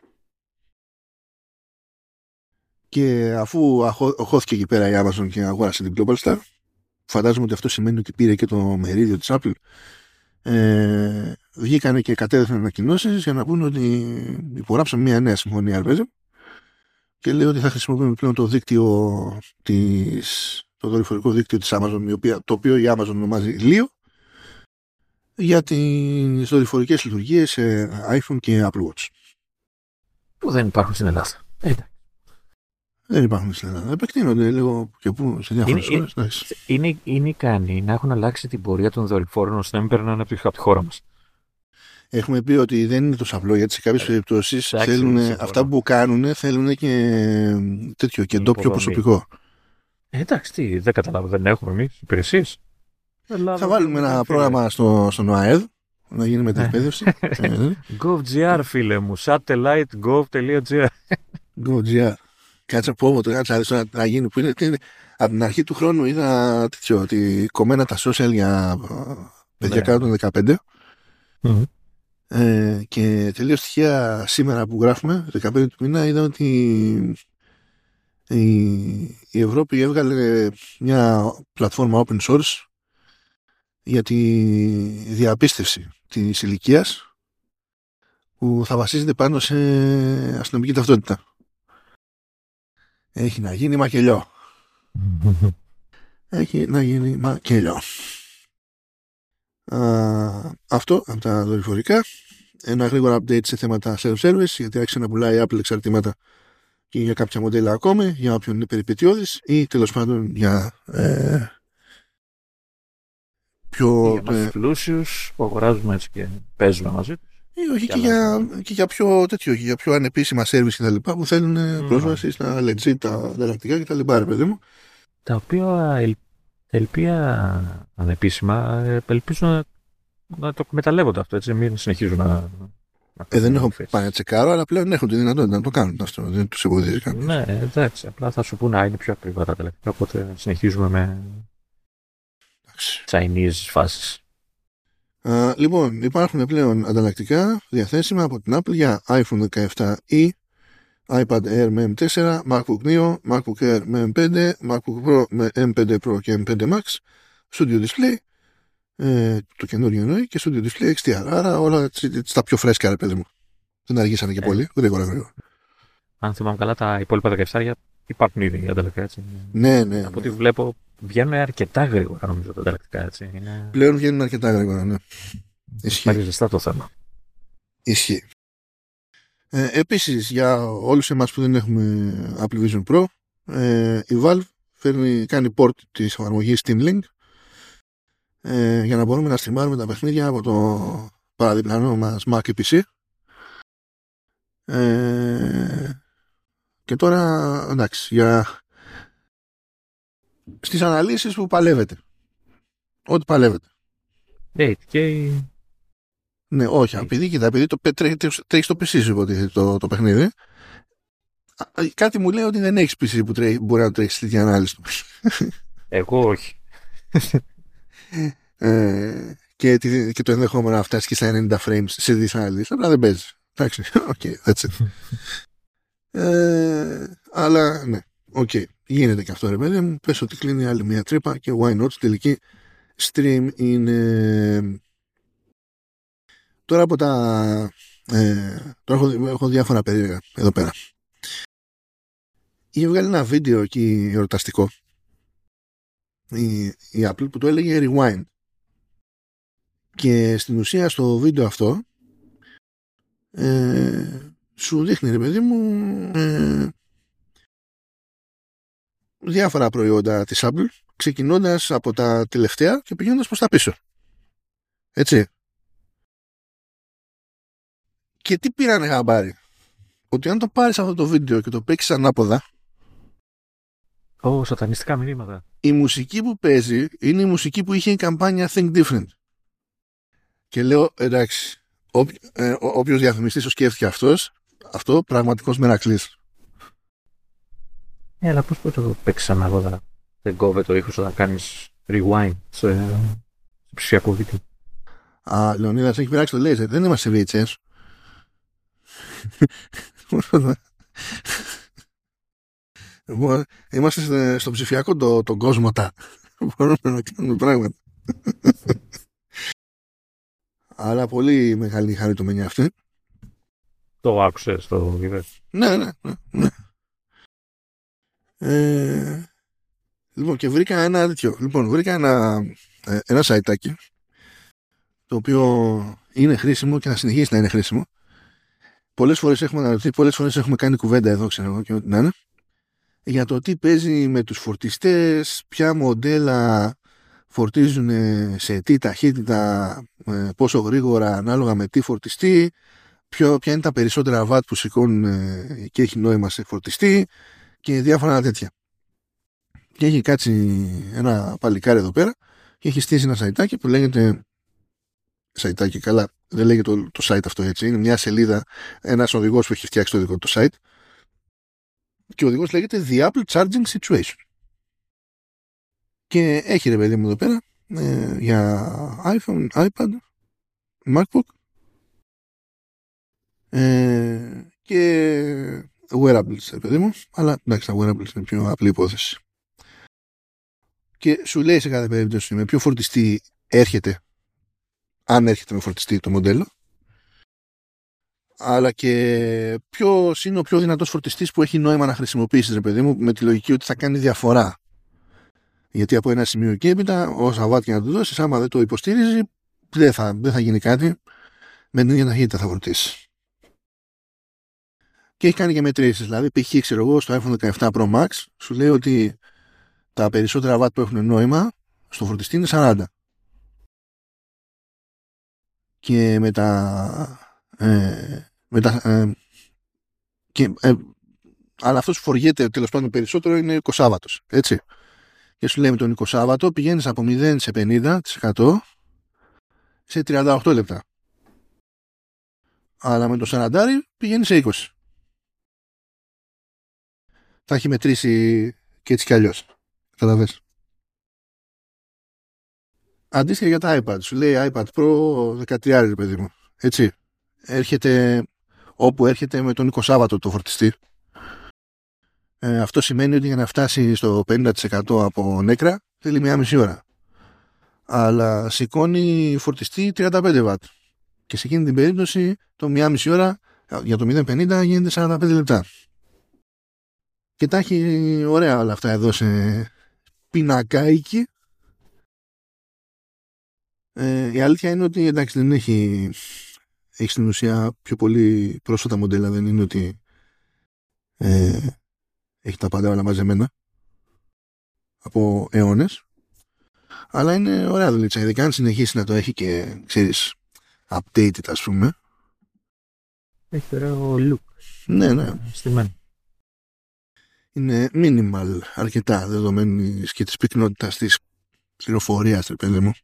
Και αφού οχώθηκε εκεί πέρα η Amazon και αγόρασε την Global Star, φαντάζομαι ότι αυτό σημαίνει ότι πήρε και το μερίδιο της Apple, ε, βγήκανε και κατέδεσαν ανακοινώσεις για να πούνε ότι υπογράψαμε μια νέα συμφωνία, αρπέζε, και λέει ότι θα χρησιμοποιούμε πλέον το δίκτυο της, το δορυφορικό δίκτυο της Amazon, το οποίο η Amazon ονομάζει Leo, για τις δορυφορικές λειτουργίες σε iPhone και Apple Watch. Που δεν υπάρχουν στην Ελλάδα. Ε, δεν υπάρχουν στην Ελλάδα. Επεκτείνονται λίγο και πού, σε διάφορες χώρες. Είναι, είναι, είναι ικανοί να έχουν αλλάξει την πορεία των δορυφόρων ώστε να μην περνάνε από τη χώρα μας. Έχουμε πει ότι δεν είναι τόσο απλό, γιατί σε κάποιες περιπτώσεις θέλουν, αυτά που κάνουν θέλουν και τέτοιο και ντόπιο προσωπικό. Ε, εντάξει, τι, δεν καταλάβω, δεν έχουμε εμείς υπηρεσίες. Θα βάλουμε ένα πρόγραμμα στο, στον ΟΑΕΔ να γίνει μετεκπαίδευση. GovGR, φίλε μου, satellite.gov.gr. GovGR. Κάτσε από όμω, κάτσε να γίνει. Που είναι, είναι, από την αρχή του χρόνου είδα τέτοιο, ότι κομμένα τα social για παιδιά κάτω των δεκαπέντε. Mm-hmm. Ε, και τελείως στοιχεία σήμερα που γράφουμε, δεκαπέντε του μήνα, είδα ότι η, η Ευρώπη έβγαλε μια πλατφόρμα open source για τη διαπίστευση της ηλικίας, που θα βασίζεται πάνω σε αστυνομική ταυτότητα. Έχει να γίνει μακελιό. Έχει να γίνει μακελιό. Α, αυτό από τα δορυφορικά. Ένα γρήγορο update σε θέματα self-service, γιατί άρχισε να πουλάει η Apple εξαρτήματα και για κάποια μοντέλα ακόμη, για όποιον είναι περιπετειώδης ή τέλος πάντων για ε, πιο για μας πλούσιους που αγοράζουμε έτσι και παίζουμε μαζί τους. Ή όχι, και, και, για, και για πιο τέτοιο, για πιο ανεπίσημα service και τα λοιπά, που θέλουν mm. πρόσβαση στα legit, τα ανταλλακτικά και τα λοιπά, ρε παιδί μου. Τα οποία ελ, ελπία ανεπίσημα ελπίζω να, να το εκμεταλλεύονται αυτό, έτσι, μην συνεχίζουν να... να ε, δεν έχω πάει να τσεκάρω, αλλά πλέον έχουν τη δυνατότητα να το κάνουν αυτό, δεν τους εμποδίζει κάποιος. Ναι, εντάξει, απλά θα σου πούνε, είναι πιο ακριβά τα τελευταία, οπότε συνεχίζουμε με Chinese φάσεις. Uh, λοιπόν, υπάρχουν πλέον ανταλλακτικά διαθέσιμα από την Apple για iPhone δεκαεπτά e, iPad Air με εμ φορ, MacBook Neo, MacBook Air με εμ φάιβ, MacBook Pro με εμ φάιβ Pro και εμ φάιβ Max, Studio Display, ε, το καινούριο εννοεί, και Studio Display εξ ντι αρ. Άρα όλα στα πιο φρέσκα, ρε παιδί μου. Δεν αργήσανε και ε, πολύ, γρήγορα γρήγορα. Αν θυμάμαι καλά, τα υπόλοιπα δεκαεπτά υπάρχουν ήδη οι ανταλλακτικά, έτσι. Ναι, ναι. Από ό,τι ναι. βλέπω, βγαίνουν αρκετά γρήγορα, νομίζω, τα ανταλλακτικά, έτσι. Είναι... Πλέον βγαίνουν αρκετά γρήγορα, ναι. Πάρει ζεστά το θέμα. Ισχύει. Ε, επίσης, για όλους εμάς που δεν έχουμε Apple Vision Pro, ε, η Valve φέρνει, κάνει port της εφαρμογής Steam Link, ε, για να μπορούμε να στριμάρουμε τα παιχνίδια από το παραδιπλανό μας Mac και πι σι. Ε, και τώρα, εντάξει, για στις αναλύσεις που παλεύετε. Ό,τι παλεύετε. έιτ κέι. Ναι, όχι, επειδή, κοίτα, επειδή το, τρέχει, τρέχει στο πι σι σου υποτίθεται το, το παιχνίδι. Κάτι μου λέει ότι δεν έχεις πι σι που τρέχει, μπορεί να τρέχει στη ανάλυση του. Εγώ όχι. ε, και, και το ενδεχόμενο να φτάσει και στα ενενήντα frames σε δυσαναλύσεις. Απλά δεν παίζει. Εντάξει, οκ, okay, that's it. ε, αλλά ναι, οκ, okay, γίνεται και αυτό, ρε παιδί μου. Πες ότι κλείνει άλλη μια τρύπα και why not, τελική stream είναι... Τώρα από τα... Ε, τώρα έχω, έχω διάφορα περίεργα εδώ πέρα. Είχε βγάλει ένα βίντεο εκεί εορταστικό η, η Apple που το έλεγε Rewind. Και στην ουσία στο βίντεο αυτό ε, σου δείχνει, ρε παιδί μου, ε, διάφορα προϊόντα της Apple, ξεκινώντας από τα τελευταία και πηγαίνοντας προς τα πίσω. Έτσι. Και τι πήρανε χαμπάρι? Ότι αν το πάρεις αυτό το βίντεο και το παίξεις ανάποδα, Ω, oh, σατανιστικά μηνύματα. Η μουσική που παίζει είναι η μουσική που είχε η καμπάνια Think Different. Και λέω, εντάξει, όποιο, ε, όποιος διαφημιστής το σκέφτηκε αυτός, αυτό πραγματικός μερακλής. Ε, αλλά πώς μπορεί να το παίξεις ανάποδα? Δεν κόβε το ήχος όταν κάνεις rewind σε, σε ψηφιακό βίντεο? Α, Λεωνίδας, έχει πειράξει το λέιζερ. Δεν είμαστε σε βι έιτς ες. Είμαστε στο ψηφιακό το, τον κόσμο τα. Μπορούμε να κάνουμε πράγματα. Αλλά πολύ μεγάλη χαριτωμένη αυτή. Το άκουσες το βίντεο? Ναι, ναι, ναι, ναι. Ε, λοιπόν, και βρήκα ένα τέτοιο. Λοιπόν, βρήκα ένα, ένα σαϊτάκι το οποίο είναι χρήσιμο και θα συνεχίσει να είναι χρήσιμο. Πολλές φορές έχουμε αναρωτηθεί, πολλές φορές έχουμε κάνει κουβέντα εδώ, ξέρω εγώ και ό,τι να είναι, για το τι παίζει με τους φορτιστές, ποια μοντέλα φορτίζουν σε τι ταχύτητα, πόσο γρήγορα ανάλογα με τι φορτιστή, ποιο, ποια είναι τα περισσότερα βατ που σηκώνουν και έχει νόημα σε φορτιστή και διάφορα τέτοια. Και έχει κάτσει ένα παλικάρι εδώ πέρα και έχει στήσει ένα σαϊτάκι που λέγεται, σαϊτάκι καλά, δεν λέγεται το, το site αυτό έτσι, είναι μια σελίδα, ένας οδηγός που έχει φτιάξει το δικό του site και ο οδηγός λέγεται The Apple Charging Situation. Και έχει, ρε παιδί μου, εδώ πέρα ε, για iPhone, iPad, MacBook ε, και wearables, ρε παιδί μου, αλλά εντάξει, τα wearables είναι πιο απλή υπόθεση. Και σου λέει σε κάθε περίπτωση με ποιο φορτιστή έρχεται, αν έρχεται με φορτιστή το μοντέλο, αλλά και ποιος είναι ο πιο δυνατός φορτιστής που έχει νόημα να χρησιμοποιήσεις, ρε παιδί μου, με τη λογική ότι θα κάνει διαφορά. Γιατί από ένα σημείο και έπειτα, όσα βάτ και να του δώσεις, άμα δεν το υποστηρίζει, δεν θα, δεν θα γίνει κάτι, με την ίδια ταχύτητα θα φορτίσει. Και έχει κάνει και μετρήσεις. Δηλαδή, π.χ. ξέρω εγώ, στο iPhone δεκαεπτά Pro Max, σου λέει ότι τα περισσότερα βάτ που έχουν νόημα στο φορτιστή είναι σαράντα. Και με τα. Ε, με τα ε, και, ε, αλλά αυτός που φοριέται τέλος πάντων περισσότερο είναι είκοσι βάτος. Έτσι. Και σου λέει με τον είκοσι βάτο πηγαίνεις από μηδέν σε πενήντα τοις εκατό σε τριάντα οκτώ λεπτά. Αλλά με το σαράντα πηγαίνεις σε είκοσι. Θα έχει μετρήσει και έτσι κι αλλιώς. Καταλαβες. Αντίστοιχα για τα iPad. Σου λέει iPad Pro δεκατρία, ρε παιδί μου. Έτσι. Έρχεται όπου έρχεται με τον είκοσι βάτο το φορτιστή. Ε, αυτό σημαίνει ότι για να φτάσει στο πενήντα τοις εκατό από νέκρα θέλει μία μισή ώρα. Αλλά σηκώνει φορτιστή τριάντα πέντε βατ. Και σε εκείνη την περίπτωση το μία μισή ώρα για το μηδέν πενήντα γίνεται σαράντα πέντε λεπτά. Και τα έχει ωραία όλα αυτά εδώ σε πινακάκι. Ε, η αλήθεια είναι ότι εντάξει δεν έχει, έχει στην ουσία πιο πολύ πρόσφατα μοντέλα, δεν είναι ότι ε, έχει τα πάντα όλα μαζεμένα από αιώνες, αλλά είναι ωραία δουλειά, ειδικά αν συνεχίσει να το έχει και ξέρεις updated ας πούμε. Έχει ωραίο look. Ναι, ναι. Στημένο. Είναι minimal αρκετά δεδομένης και της πυκνότητας της πληροφορίας, ρε παιδί μου.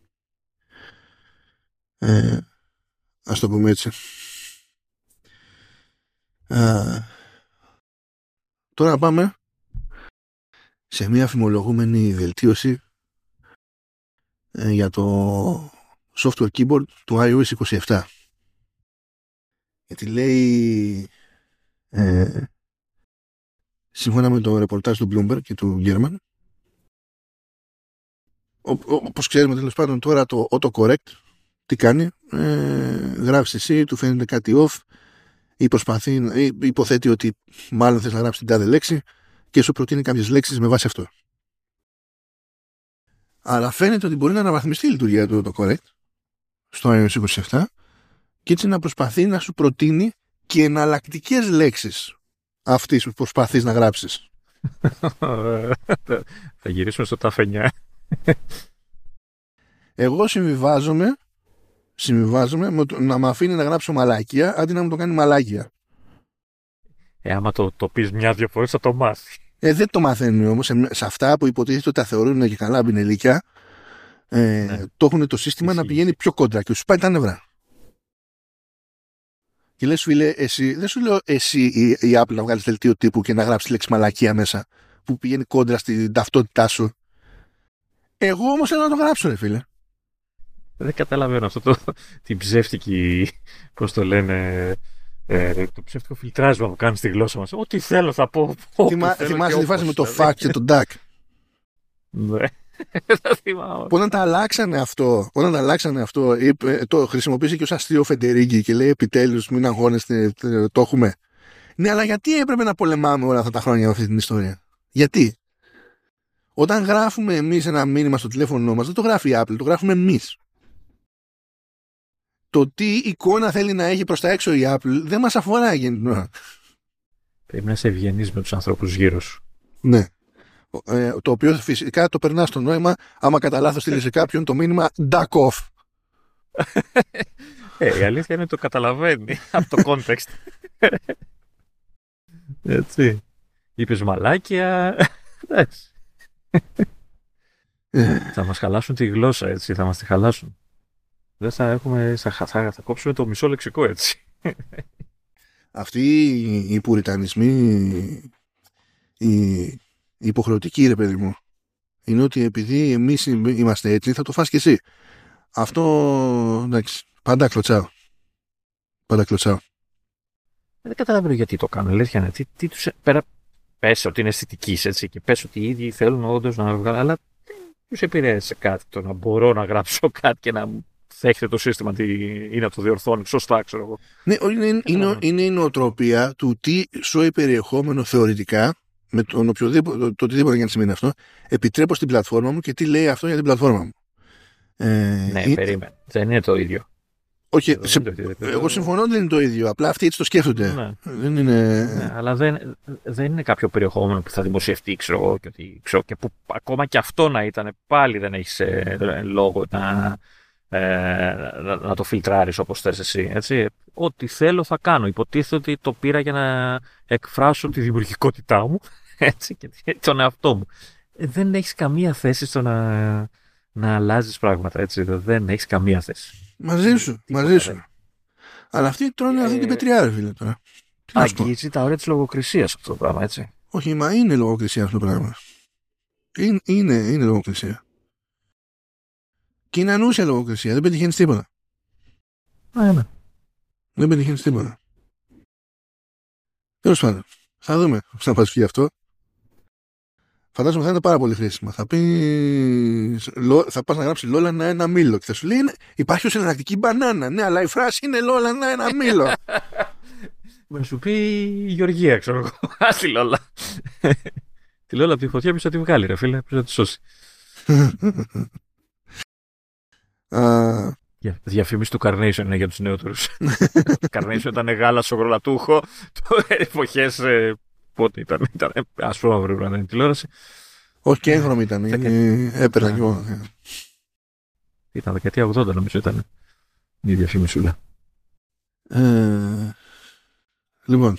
Ε, ας το πούμε έτσι. Ε, τώρα πάμε σε μια φημολογούμενη βελτίωση ε, για το software keyboard του iOS είκοσι επτά. Γιατί λέει ε, σύμφωνα με το ρεπορτάζ του Bloomberg και του German, όπως ξέρουμε τέλος πάντων τώρα το autocorrect τι κάνει, ε, γράφεις εσύ, του φαίνεται κάτι off ή προσπαθεί, ή υποθέτει ότι μάλλον θες να γράψεις την τάδε λέξη και σου προτείνει κάποιες λέξεις με βάση αυτό. Αλλά φαίνεται ότι μπορεί να αναβαθμιστεί η λειτουργία του autocorrect στο iOS είκοσι επτά και έτσι να προσπαθεί να σου προτείνει και εναλλακτικές λέξεις αυτής που προσπαθείς να γράψεις. Θα γυρίσουμε στο ταφενιά. Εγώ συμβιβάζομαι συμβιβάζομαι με το, να με αφήνει να γράψω μαλάκια αντί να μου το κάνει μαλάκια. Ε, άμα το, το πεις μια-δυο φορές θα το μάθει. Ε, δεν το μαθαίνουν όμως. Σε, σε αυτά που υποτίθεται ότι τα θεωρούν και καλά μπινελίκια, ε, ναι. Το έχουν το σύστημα εσύ να πηγαίνει πιο κόντρα και σου πάει τα νευρά. Και λες φίλε, εσύ, δεν σου λέω εσύ η, η Apple να βγάλεις δελτίο τύπου και να γράψεις λέξη μαλακία μέσα που πηγαίνει κόντρα στην ταυτότητά σου. Εγώ όμως θέλω να το γράψω, ρε φίλε. Δεν καταλαβαίνω αυτό το, την ψεύτικη, πώς το λένε, ε, το ψεύτικο φιλτράσμα που κάνει στη γλώσσα μας. Ό,τι θέλω θα πω. Θυμά, θυμάσαι τη φάση με το fuck και το duck. Ναι, θα θυμάμαι. Όταν τα αλλάξανε αυτό, όταν τα αλλάξανε αυτό, είπε, το χρησιμοποίησε και ως αστείο Φεντερίγκη και λέει επιτέλους μην αγχώνεστε, το έχουμε. Ναι, αλλά γιατί έπρεπε να πολεμάμε όλα αυτά τα χρόνια αυτή την ιστορία? Γιατί? Όταν γράφουμε εμείς ένα μήνυμα στο τηλέφωνο μας, δεν το γράφει η Apple, το γράφουμε εμείς. Το τι εικόνα θέλει να έχει προς τα έξω η Apple δεν μας αφορά γενικά. Πρέπει να είσαι ευγενής με τους ανθρώπους γύρω σου. Ναι. Ε, το οποίο φυσικά το περνά στο νόημα άμα κατά λάθος στείλει σε κάποιον το μήνυμα duck off. Ε, η αλήθεια είναι ότι το καταλαβαίνει από το context. Έτσι. Είπες μαλάκια. Εντάξει. Θα μας χαλάσουν τη γλώσσα, έτσι. Θα μας τη χαλάσουν. Δεν θα έχουμε. Θα, θα, θα κόψουμε το μισό λεξικό, έτσι. Αυτοί οι πουριτανισμοί, οι, οι υποχρεωτικοί, ρε παιδί μου, είναι ότι επειδή εμείς είμαστε έτσι, θα το φας και εσύ. Αυτό, εντάξει, πάντα κλωτσάω. Πάντα κλωτσάω. Δεν καταλαβαίνω γιατί το κάνουν. Αλήθεια είναι. Τι, τι τους, πέρα, πες ότι είναι αισθητικής, έτσι, και πες ότι οι ίδιοι θέλουν όντως να βγάλουν, αλλά δεν τους επηρέασε κάτι το να μπορώ να γράψω κάτι και να δέχεται το σύστημα ή να το διορθώνει σωστά, ξέρω εγώ. Ναι, είναι, είναι, είναι, είναι η νοοτροπία του τι σοϊ περιεχόμενο θεωρητικά, με τον οποιοδήποτε, το, το οτιδήποτε για να σημαίνει αυτό, επιτρέπω στην πλατφόρμα μου και τι λέει αυτό για την πλατφόρμα μου. Ε, ναι, είναι... περίμενε. Δεν είναι το ίδιο. Όχι, σε... το ίδιο. Εγώ συμφωνώ ότι δεν είναι το ίδιο. Απλά αυτοί έτσι το σκέφτονται. Ναι. Δεν είναι... Ναι, αλλά δεν, δεν είναι κάποιο περιεχόμενο που θα δημοσιευτεί, ξέρω εγώ, και, ότι, ξέρω, και που ακόμα και αυτό να ήταν, πάλι δεν έχεις ε, λόγο να, ε, να, να το φιλτράρεις όπως θες εσύ. Έτσι. Ό,τι θέλω θα κάνω. Υποτίθεται ότι το πήρα για να εκφράσω τη δημιουργικότητά μου, έτσι, και τον εαυτό μου. Ε, δεν έχεις καμία θέση στο να, να αλλάζεις πράγματα. Έτσι. Δεν έχεις καμία θέση. Μαζί σου, Τι μαζί σου. Δεν. Αλλά αυτοί τρώνε ε... αυτή την πετριά, ρε φίλε, τώρα. Αγγίζει τα όρια της λογοκρισίας αυτό το πράγμα, έτσι. Όχι, μα είναι λογοκρισία αυτό το πράγμα. Είναι, είναι, είναι λογοκρισία. Και είναι ανούσια λογοκρισία. Δεν πετυχαίνεις τίποτα. Α, ναι. Δεν πετυχαίνεις τίποτα. Τέλος πάντων. Θα δούμε πώς θα μας βγει αυτό. Φαντάζομαι θα είναι πάρα πολύ χρήσιμο. Θα, πεις, θα πας να γράψει Λόλανα ένα μήλο και θα σου λέει υπάρχει ως εναλλακτική μπανάνα. Ναι, αλλά η φράση είναι Λόλανα ένα μήλο. Να σου πει η Γεωργία, ξέρω εγώ. Α, τη Λόλα. Τη Λόλα από τη φωτιά ποιος θα τη βγάλει, ρε φίλε, ποιος θα τη σώσει. uh... Διαφήμιση του Carnation είναι για τους νεότερους. Carnation ήταν γάλα σοκολατούχο. Εποχές. Πότε ήταν, ήταν ασφρόμαυρο πρέπει να είναι τηλεόραση. Όχι, και έγχρωμη ήταν. Έπαιρνα κι εγώ. Ήταν δεκαετία ογδόντα νομίζω ήταν η διαφήμισούλα. Ε, λοιπόν.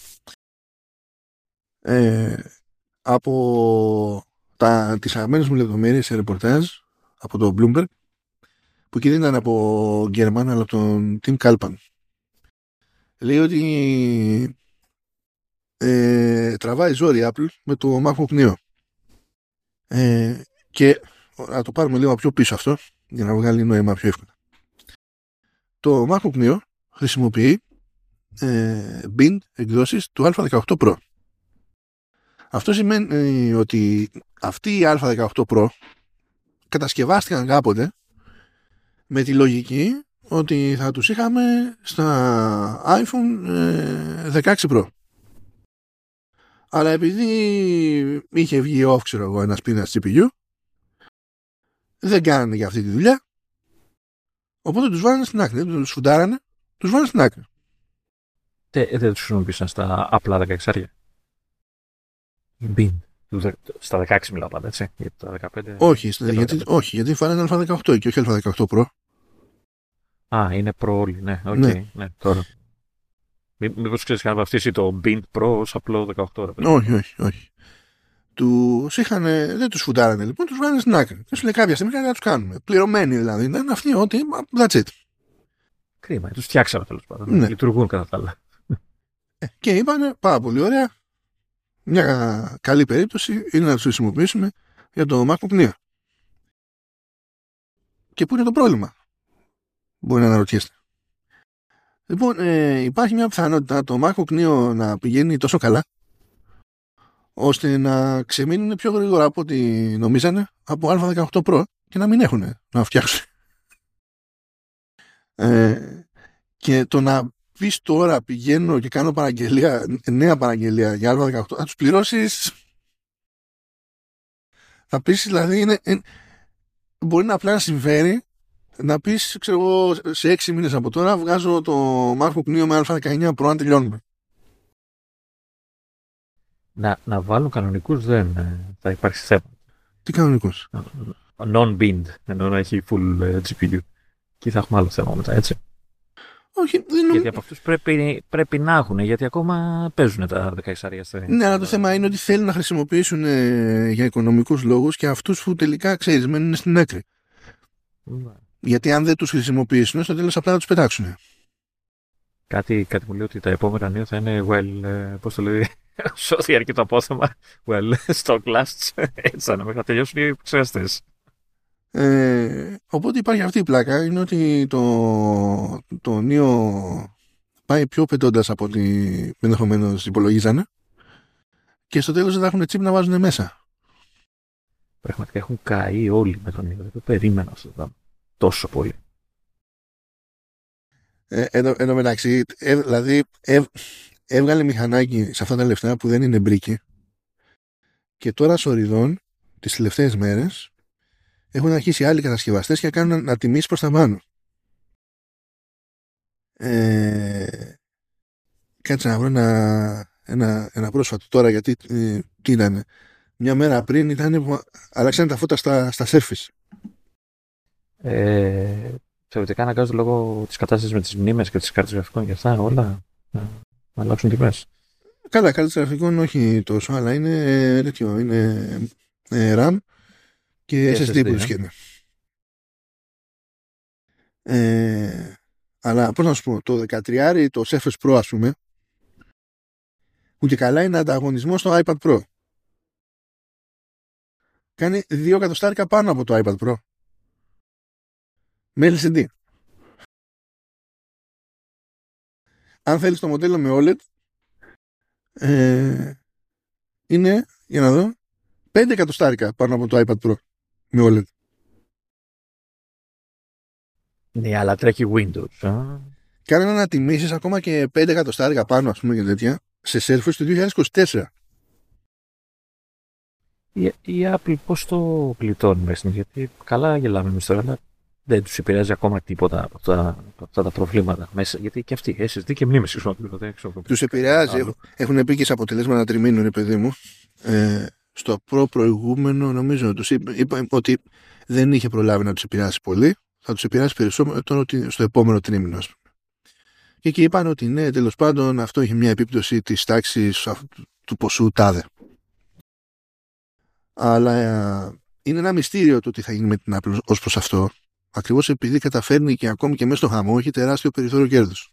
Ε, από τα, τις αγαπημένες μου λεπτομέρειες σε ρεπορτάζ από το Bloomberg, που εκεί δεν ήταν από Γκερμάν αλλά από τον Tim Kalpan, λέει ότι ε, τραβάει ζόρι Apple με το MacBook Neo, ε, και να το πάρουμε λίγο πιο πίσω αυτό για να βγάλει νόημα πιο εύκολα. Το MacBook Neo χρησιμοποιεί ε, Bind εκδόσεις του Α δεκαοκτώ Pro. Αυτό σημαίνει ότι αυτοί οι Α δεκαοκτώ Pro κατασκευάστηκαν κάποτε με τη λογική ότι θα τους είχαμε στα iPhone δεκαέξι Pro. Αλλά επειδή είχε βγει off, ξέρω εγώ, ένας πίνας τζι πι γιου, δεν κάνανε για αυτή τη δουλειά, οπότε τους βάλανε στην άκρη. Δεν τους φουντάρανε, τους βάλανε στην άκρη. Δεν τους χρησιμοποίησαν στα απλά δεκαέξι. Bin. Στα δεκαέξι μιλάω πάντα, έτσι. Για τα δεκαπέντε. Όχι, στα, γιατί, όχι, γιατί φάνηκε Α δεκαοκτώ και όχι Α δεκαοκτώ Pro. Α, είναι Pro όλοι, ναι. Okay, ναι. ναι, τώρα. Μήπως ξέρεις είχαν βαφτίσει το Bind Pro ως απλό δεκαοκτώ. Ρε, όχι, όχι, όχι. Τους είχαν, δεν τους φουντάρανε λοιπόν, τους βάλανε στην άκρη. Και σου λέει κάποια στιγμή κάτι να τους κάνουμε. Πληρωμένοι δηλαδή. Είναι αυτοί ότι, that's it. Κρίμα, τους φτιάξαμε τέλος πάντων. Ναι. Λειτουργούν κατά τα άλλα. Και είπανε πάρα πολύ ωραία. Μια καλή περίπτωση είναι να τους χρησιμοποιήσουμε για το MacBook Neo. Και πού είναι το πρόβλημα, μπορεί να αναρωτιέστε. Λοιπόν, ε, υπάρχει μια πιθανότητα το MacBook Neo να πηγαίνει τόσο καλά ώστε να ξεμείνουν πιο γρήγορα από ό,τι νομίζανε από Α δεκαοκτώ Pro και να μην έχουν να φτιάξουν. Ε, και το να πεις τώρα πηγαίνω και κάνω παραγγελία, νέα παραγγελία για Α δεκαοκτώ, θα τους πληρώσεις. Θα πεις δηλαδή είναι, είναι, μπορεί να απλά να συμφέρει να πεις, ξέρω εγώ, σε έξι μήνες από τώρα βγάζω το MacBook Neo με Α δεκαεννιά Pro αν τελειώνουμε. Να, να βάλουν κανονικούς δεν θα υπάρξει θέμα. Τι κανονικούς? Non-bind, ενώ να έχει full τζι πι γιου. Και θα έχουμε άλλο θέμα μετά, έτσι. Όχι, δεν νομίζω. Γιατί από αυτούς πρέπει, πρέπει να έχουν, γιατί ακόμα παίζουν τα δεκαέξι. Ναι, αλλά το θέμα είναι ότι θέλουν να χρησιμοποιήσουν ε, για οικονομικούς λόγους και αυτούς που τελικά, ξέρεις, μένουν στην άκρη. Ναι. Γιατί αν δεν τους χρησιμοποιήσουν, στο τέλος απλά θα τους πετάξουν. Κάτι, κάτι μου λέει ότι τα επόμενα νέα θα είναι, well, ε, πώς το λέει, όσο διαρκεί το απόθεμα, well, stock lasts, έτσι θα είναι, μέχρι να τελειώσουν οι επεξεργαστές. Ε, οπότε υπάρχει αυτή η πλάκα, είναι ότι το, το Neo πάει πιο πετώντας από ό,τι ενδεχομένως υπολογίζανε και στο τέλος δεν θα έχουν chip να βάζουν μέσα. Πραγματικά έχουν καεί όλοι με τον Neo, δεν περίμενα αυτό το πράγμα τόσο πολύ. Ε, εν τω μεταξύ, ε, δηλαδή ε, έβγαλε μηχανάκι σε αυτά τα λεφτά που δεν είναι μπρίκι και τώρα σοριδών τις τελευταίες μέρες έχουν αρχίσει άλλοι κατασκευαστές και κάνουν να τιμήσει προς τα πάνω. Ε, κάτσε να βρω ένα, ένα, ένα πρόσφατο τώρα, γιατί ε, τι ήταν, μια μέρα πριν ήταν που αλλάξανε τα φώτα στα, στα Surface. Ε, θεωρητικά αναγκάζονται λόγω της κατάστασης με τις μνήμες και τις κάρτες γραφικών και αυτά όλα να, να αλλάξουν τιμές. Καλά, κάρτες γραφικών όχι τόσο, αλλά είναι ε, τέτοιο, είναι ε, RAM και, και ες ες ντι που τους καίνε. Ε, αλλά πώς να σου πω, το δεκατρία το Surface Pro ας πούμε, που και καλά είναι ανταγωνισμό στο iPad Pro, κάνει δύο εκατοστάρικα πάνω από το iPad Pro με ελ σι ντι. Αν θέλεις το μοντέλο με ο ελ ι ντι Ε, είναι, για να δω, πέντε εκατοστάρικα πάνω από το iPad Pro με ο ελ ι ντι. Ναι, αλλά τρέχει Windows. Α. Κάνε να τιμήσεις ακόμα και πέντε εκατοστάρικα πάνω, ας πούμε, και τέτοια, σε Surface του δύο χιλιάδες είκοσι τέσσερα. Η, η Apple πώς το γλιτώνει μέσα, γιατί καλά γελάμε εμείς τώρα, αλλά δεν τους επηρεάζει ακόμα τίποτα από αυτά, από αυτά τα προβλήματα μέσα, γιατί και αυτοί ες ες ντι και μνήμες χρησιμοποιούν. Τους επηρεάζει, έχουν, έχουν πει και σε αποτελέσματα τριμήνου, ρε παιδί μου, ε, στο προ προηγούμενο, νομίζω, τους είπα, είπα ότι δεν είχε προλάβει να τους επηρεάσει πολύ, θα τους επηρεάσει περισσότερο στο επόμενο τρίμηνο, ας πούμε. Και εκεί είπαν ότι ναι, τέλος πάντων, αυτό είχε μια επίπτωση της τάξης του ποσού τάδε. Αλλά ε, είναι ένα μυστήριο το τι θα γίνει με την Apple ως προς αυτό, ακριβώς επειδή καταφέρνει και ακόμη και μέσα στο χαμό έχει τεράστιο περιθώριο κέρδους.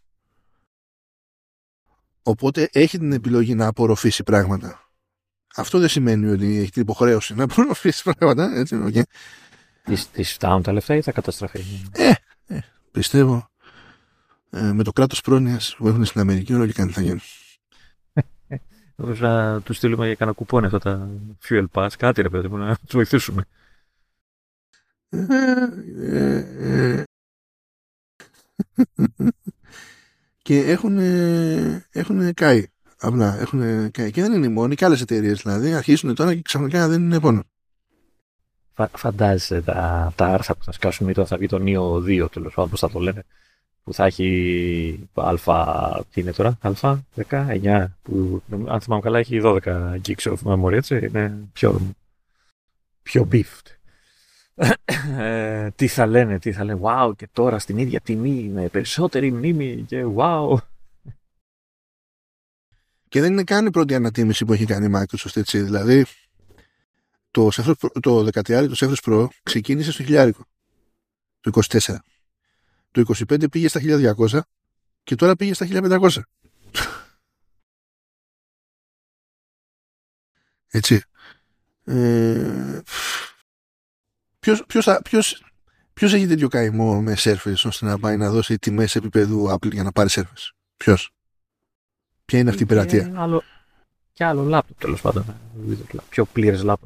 Οπότε έχει την επιλογή να απορροφήσει πράγματα. Αυτό δεν σημαίνει ότι έχει την υποχρέωση να απορροφήσει πράγματα. Έτσι, okay. Τις φτάνουν τα λεφτά ή θα καταστραφεί? Ε, ε πιστεύω ε, με το κράτος πρόνοιας που έχουν στην Αμερική όλο και κάτι θα γίνει. Θα του στείλουμε για κανένα κουπόνι αυτά τα fuel pass, κάτι ρε παιδί μου, να τους βοηθήσουμε. Ε, ε, ε. Και έχουν, έχουν καεί. Απλά έχουν καεί. Και δεν είναι οι μόνοι, και άλλες εταιρείες δηλαδή αρχίσουν τώρα και ξαφνικά δεν είναι πόνο. Φα, φαντάζεσαι τα, τα άρθρα που θα σκάσουν ή το θα βγει το Neo δύο, τέλος πάντων, πώς θα το λένε, που θα έχει α, τι είναι τώρα, α, δέκα, εννιά, που αν θυμάμαι καλά έχει δώδεκα gigs of memory, έτσι, είναι πιο, πιο beefed. ε, τι θα λένε, τι θα λένε, wow, και τώρα στην ίδια τιμή, με περισσότερη μνήμη και wow. Και δεν είναι καν η πρώτη ανατίμηση που έχει κάνει η Microsoft, έτσι, δηλαδή το, το δεκατρία, το Surface Pro ξεκίνησε στο χιλιάρικο, το είκοσι τέσσερα. Το είκοσι πέντε πήγε στα χίλια διακόσια και τώρα πήγε στα χίλια πεντακόσια. Έτσι. Ε, ποιος, ποιος, ποιος, ποιος έχει τέτοιο καημό με Surface ώστε να πάει να δώσει τιμές επίπεδου Apple για να πάρει Surface? Ποιος? Ποια είναι αυτή η πειρατεία? Και άλλο, και άλλο λάπτοπ, τέλος πάντων. Πιο πλήρες λάπτοπ.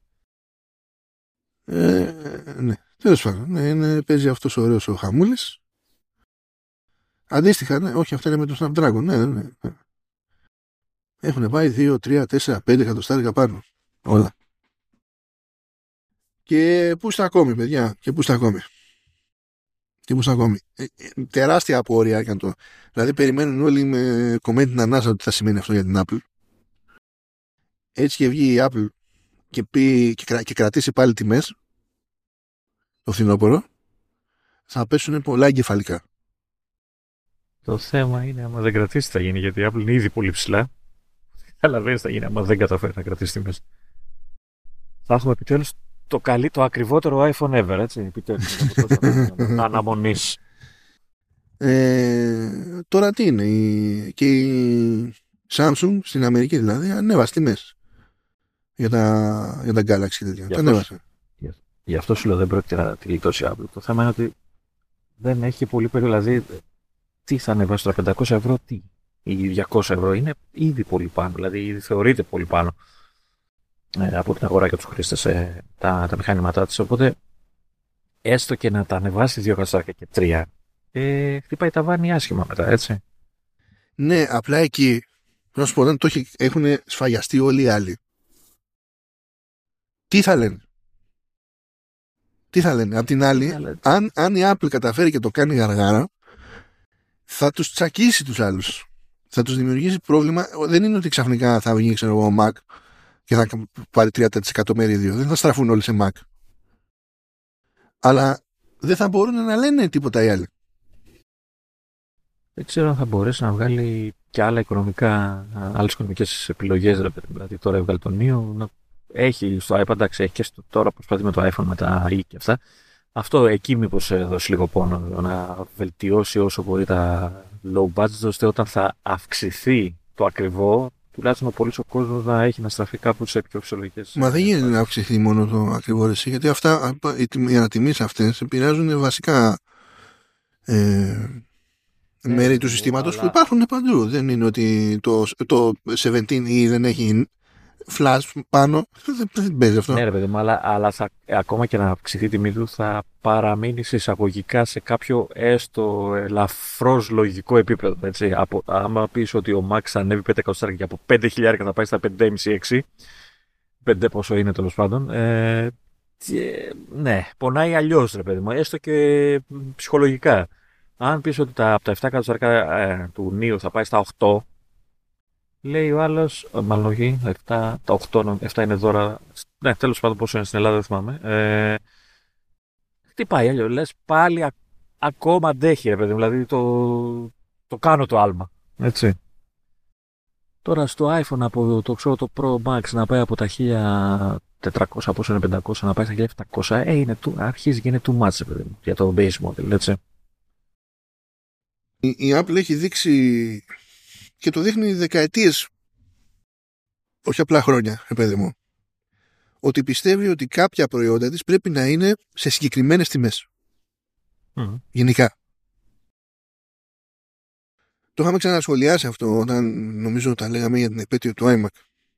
Ε, ναι, τέλος πάντων. Ναι, είναι, παίζει αυτός ο ωραίος ο χαμούλης. Αντίστοιχα, ναι, όχι, αυτά είναι με το Snapdragon. Ναι, ναι, ναι. Έχουν πάει δύο, τρία, τέσσερα, πέντε εκατοστάρικα πάνω. Όλα. Και πού στα ακόμη, παιδιά, και πού στα ακόμη. Και πού στα ακόμη. Ε, ε, τεράστια απορία έκανε το. Δηλαδή, περιμένουν όλοι με κομμένη την ανάσα ότι θα σημαίνει αυτό για την Apple. Έτσι και βγει η Apple και, πει, και, κρα, και κρατήσει πάλι τιμές το φθινόπωρο, θα πέσουν πολλά εγκεφαλικά. Το θέμα είναι άμα δεν κρατήσει τι θα γίνει, γιατί η Apple είναι ήδη πολύ ψηλά. Αλλά δεν θα γίνει άμα δεν καταφέρει να κρατήσει τιμές. Θα έχουμε επιτέλους το καλύ, το ακριβότερο iPhone ever, έτσι, επιτέλους. Αναμονής. Ε, τώρα τι είναι, η, και η Samsung στην Αμερική δηλαδή ανέβασε τιμές για τα, για τα Galaxy και τέτοια. Τα ανέβασε. Γι' αυτό σου λέω δεν πρόκειται να τη γλιτώσει η Apple. Το θέμα είναι ότι δεν έχει πολύ περίοδο. Δηλαδή, τι θα ανεβάσει τώρα, πεντακόσια ευρώ, τι, ή διακόσια ευρώ, είναι ήδη πολύ πάνω. Δηλαδή, ήδη θεωρείται πολύ πάνω ε, από την αγορά για τους χρήστες ε, τα, τα μηχανήματά της. Οπότε, έστω και να τα ανεβάσει δύο εκατοστάρικα και τρία, ε, χτυπάει τα βάνη άσχημα μετά, έτσι. Ναι, απλά εκεί, να σου πω, δεν το έχει, έχουν σφαγιαστεί όλοι οι άλλοι. Τι θα λένε. Τι θα λένε. Απ' την άλλη, αν, αν η Apple καταφέρει και το κάνει γαργάρα, θα τους τσακίσει τους άλλους. Θα τους δημιουργήσει πρόβλημα. Δεν είναι ότι ξαφνικά θα βγει, ξέρω εγώ, Mac και θα πάρει τριάντα τοις εκατό μερίδιο. Δεν θα στραφούν όλοι σε Mac. Αλλά δεν θα μπορούν να λένε τίποτα οι άλλοι. Δεν ξέρω αν θα μπορέσει να βγάλει και άλλα οικονομικά, άλλες οικονομικές επιλογές. Δηλαδή τώρα έβγαλε τον Neo, να έχει στο iPad, εντάξει, έχει και στο, τώρα προσπαθεί με το iPhone, με τα E και αυτά. Αυτό εκεί μήπως δώσει λίγο πόνο, να βελτιώσει όσο μπορεί τα low budget, ώστε όταν θα αυξηθεί το ακριβό, τουλάχιστον ο πολύς ο κόσμος να έχει να στραφεί κάπου σε πιο φυσιολογικές. Μα δεν γίνεται να αυξηθεί μόνο το ακριβό εσύ, γιατί αυτά, οι ανατιμήσεις αυτές επηρεάζουν βασικά ε, ναι, μέρη του συστήματος αλλά... που υπάρχουν παντού. Δεν είναι ότι το, το εβδομήντα ή δεν έχει flash πάνω. Δεν παίζει αυτό. Ναι, ρε παιδί μου, αλλά, αλλά θα, ακόμα και να αυξηθεί η τιμή του θα παραμείνει εισαγωγικά σε κάποιο έστω ελαφρώς λογικό επίπεδο. Έτσι. Από, άμα πεις ότι ο Max θα ανέβει πέντε εκατοστάρια και από πέντε χιλιάδες θα πάει στα πέντε κόμμα πέντε έξι, πέντε πόσο είναι τέλος πάντων, ε, και, ναι, πονάει αλλιώς, ρε παιδί μου, έστω και ψυχολογικά. Αν πεις ότι τα, από τα επτά εκατοστάρια ε, του Νίου θα πάει στα οκτώ, λέει ο άλλος, μάλλον όχι, επτά, τα οκτώ, επτά είναι δώρα. Ναι, τέλος πάντων πόσο είναι στην Ελλάδα, δεν θυμάμαι. Ε, τι πάει, αλλιώς, λες πάλι α, ακόμα αντέχει, ρε παιδί, δηλαδή το, το κάνω το άλμα. Έτσι. Τώρα στο iPhone από το, ξέρω, το Pro Max να πάει από τα χίλια τετρακόσια, πόσο είναι πεντακόσια, να πάει στα χίλια επτακόσια, ε, είναι, αρχίζει και είναι too much, ρε παιδί, για το base model, έτσι. Η, η Apple έχει δείξει και το δείχνει δεκαετίες, όχι απλά χρόνια, παιδί μου, ότι πιστεύει ότι κάποια προϊόντα της πρέπει να είναι σε συγκεκριμένες τιμές. Mm. Γενικά. Το είχαμε ξανασχολιάσει αυτό όταν νομίζω τα λέγαμε για την επέτειο του iMac.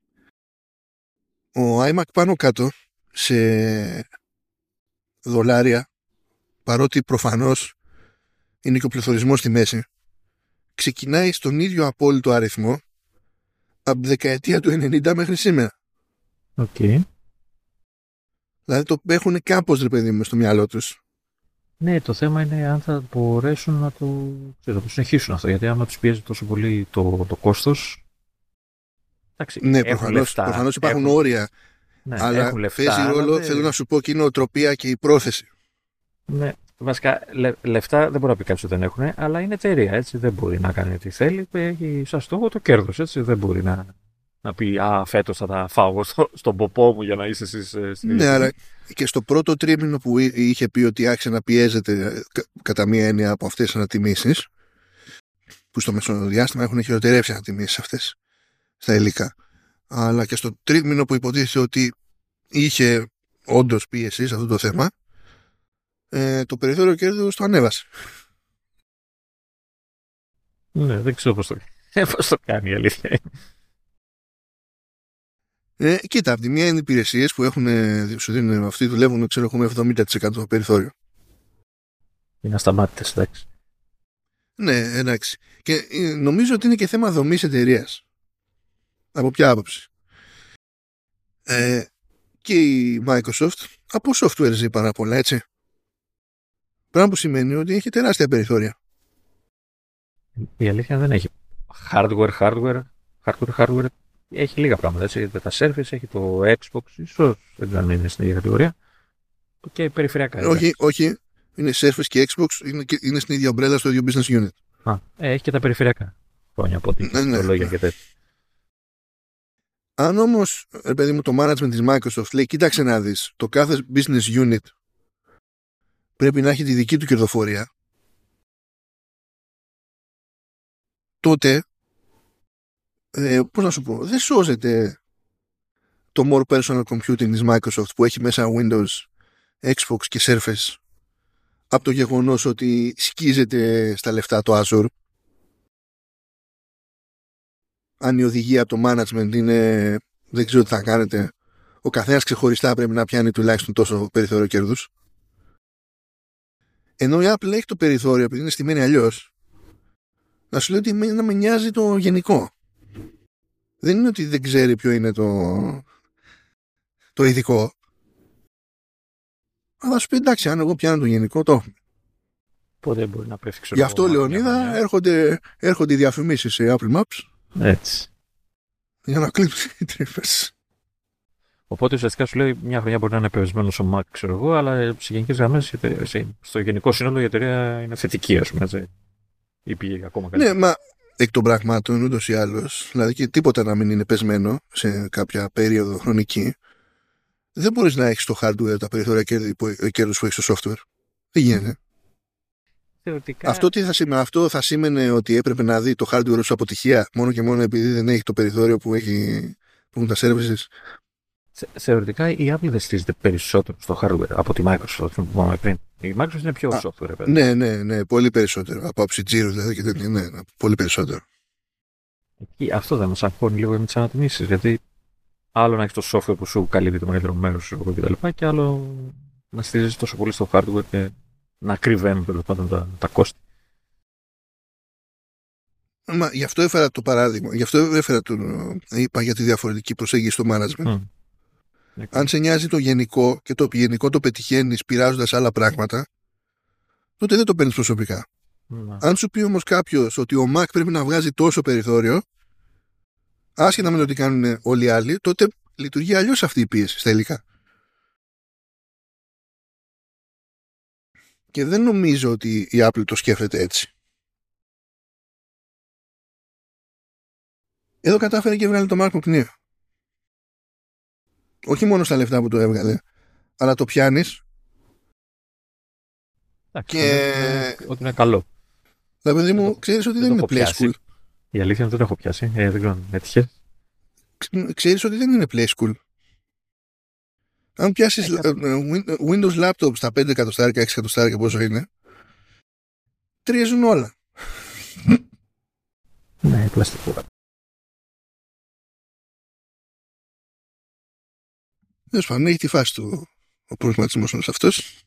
Ο iMac πάνω κάτω σε δολάρια, παρότι προφανώς είναι και ο πληθωρισμός στη μέση, ξεκινάει στον ίδιο απόλυτο αριθμό από τη δεκαετία του ενενήντα μέχρι σήμερα. Οκ. Okay. Δηλαδή το έχουν κάπως, ρε παιδί μου, στο μυαλό τους. Ναι, το θέμα είναι αν θα μπορέσουν να το, ξέρω, να το συνεχίσουν αυτό. Γιατί άμα τους πιέζει τόσο πολύ το, το κόστος. Εντάξει, ναι, προφανώς, προφανώς υπάρχουν έχουν, όρια. Ναι, αλλά λεφτά, παίζει ρόλο, δε... θέλω να σου πω, και η νοοτροπία και η πρόθεση. Ναι. Βασικά, λε, λεφτά δεν μπορεί να πει κάποιος ότι δεν έχουν, αλλά είναι εταιρεία, έτσι. Δεν μπορεί να κάνει ό,τι θέλει. Έχει σαν στόχο το κέρδος, έτσι. Δεν μπορεί να, να πει «Α, φέτος θα τα φάω στο, στον ποπό μου για να είσαι εσείς στην ναι, αλλά και στο πρώτο τρίμηνο που είχε πει ότι άρχισε να πιέζεται κα, κατά μία έννοια από αυτές τις ανατιμήσεις, που στο μεσοδιάστημα έχουν χειροτερεύσει ανατιμήσεις αυτές στα υλικά. Αλλά και στο τρίμηνο που υποτίθεται ότι είχε όντως πίεση σε αυτό το θέμα, Ε, το περιθώριο κέρδους το ανέβασε. Ναι, δεν ξέρω πώς το, πώς το κάνει η αλήθεια. Ε, κοίτα, από τη μία είναι υπηρεσίες που έχουν, σου δίνουν, αυτοί δουλεύουν, ξέρω, έχουμε εβδομήντα τοις εκατό περιθώριο. Είναι ασταμάτητες, εντάξει. Ναι, εντάξει. Και νομίζω ότι είναι και θέμα δομής εταιρείας. Από ποια άποψη. Ε, και η Microsoft από software ζει πάρα πολλά, έτσι. Πράγμα που σημαίνει ότι έχει τεράστια περιθώρια. Η αλήθεια δεν έχει hardware, hardware, hardware, hardware. Έχει λίγα πράγματα, έτσι. Τα Surface, έχει το Xbox, ίσως δεν είναι στην ίδια κατηγορία. Και περιφερειακά. Όχι, έτσι. Όχι. Είναι Surface και Xbox, είναι, είναι στην ίδια ομπρέλα στο ίδιο business unit. Α, ε, έχει και τα περιφερειακά. Χρόνια από ό,τι ναι, ναι. λόγια και τέτοια. Αν όμως, ρε παιδί μου, το management της Microsoft λέει, κοίταξε να δεις, το κάθε business unit πρέπει να έχει τη δική του κερδοφορία, τότε, ε, πώς να σου πω, δεν σώζεται το more personal computing της Microsoft που έχει μέσα Windows, Xbox και Surface από το γεγονός ότι σκίζεται στα λεφτά το Azure. Αν η οδηγία από το management είναι δεν ξέρω τι θα κάνετε, ο καθένας ξεχωριστά πρέπει να πιάνει τουλάχιστον τόσο περιθώριο κέρδους. Ενώ η Apple έχει το περιθώριο, επειδή είναι στημένη αλλιώς, να σου λέει ότι να με νοιάζει το γενικό. Δεν είναι ότι δεν ξέρει ποιο είναι το, το ειδικό. Αλλά σου πει εντάξει, αν εγώ πιάνω το γενικό, το έχουμε. Πότε μπορεί να πέφτει, ξέρω. Γι' αυτό, Λεωνίδα, έρχονται, έρχονται οι διαφημίσεις σε Apple Maps. Έτσι. Για να κλείψει οι τρύπες. Οπότε ουσιαστικά σου λέει μια χρονιά μπορεί να είναι περιορισμένος ο Mac, ξέρω εγώ, αλλά σε γενικές γραμμές, στο γενικό σύνολο η εταιρεία είναι θετική, ας πούμε. Έτσι. Ή πήγε ακόμα καλύτερα. Ναι, μα εκ των πραγμάτων ούτως ή άλλως, δηλαδή και τίποτα να μην είναι πεσμένο σε κάποια περίοδο χρονική, δεν μπορείς να έχεις το hardware τα περιθώρια κέρδους που έχεις στο software. Δεν γίνεται. Θεωρητικά... Αυτό, τι θα σήμαινε, αυτό θα σήμαινε ότι έπρεπε να δει το hardware ως αποτυχία μόνο και μόνο επειδή δεν έχει το περιθώριο που, έχει, που έχουν τα services. Θεωρητικά η Apple δεν στηρίζεται περισσότερο στο hardware από τη Microsoft που είπαμε πριν. Η Microsoft είναι πιο Α, software, παιδί. Ναι, ναι, ναι, πολύ περισσότερο. Από άψη τζίρου δηλαδή και τέτοια. Ναι, ναι, πολύ περισσότερο. Εκεί, αυτό δεν μας αγχώνει λίγο με τις ανατιμήσεις, γιατί άλλο να έχει το software που σου καλύπτει το μεγαλύτερο μέρος σου κτλ. Και άλλο να στηρίζεις τόσο πολύ στο hardware και να κρυβαίνουν τέλος πάντων τα, τα κόστη. Μα γι' αυτό έφερα το παράδειγμα. Γι' αυτό έφερα το. Είπα για τη διαφορετική προσέγγιση στο management. Mm. Okay. Αν σε νοιάζει το γενικό και το γενικό το πετυχαίνει πειράζοντας άλλα πράγματα, τότε δεν το παίρνεις προσωπικά. Mm. Αν σου πει όμως κάποιος ότι ο Mac πρέπει να βγάζει τόσο περιθώριο, άσχετα με το τι κάνουν όλοι οι άλλοι, τότε λειτουργεί αλλιώς αυτή η πίεση στα υλικά. Και δεν νομίζω ότι η Apple το σκέφτεται έτσι. Εδώ κατάφερε και έβγαλε το MacBook Neo. Όχι μόνο στα λεφτά που το έβγαλε, αλλά το πιάνεις και... Ότι είναι καλό. Δηλαδή, παιδί μου, ξέρεις ότι δεν, δεν είναι play school. Η αλήθεια είναι ότι δεν έχω πιάσει. Ε, δεν ξέρω, έτυχε. Ξέρεις ότι δεν είναι play school. Αν πιάσεις ε, Windows laptop στα πέντε εκατοστάρικα, έξι εκατοστάρικα πόσο είναι, τριέζουν όλα. Ναι, πλαστικό. Δεν πάντων, έχει τη φάση του ο προβληματισμός όλος αυτός.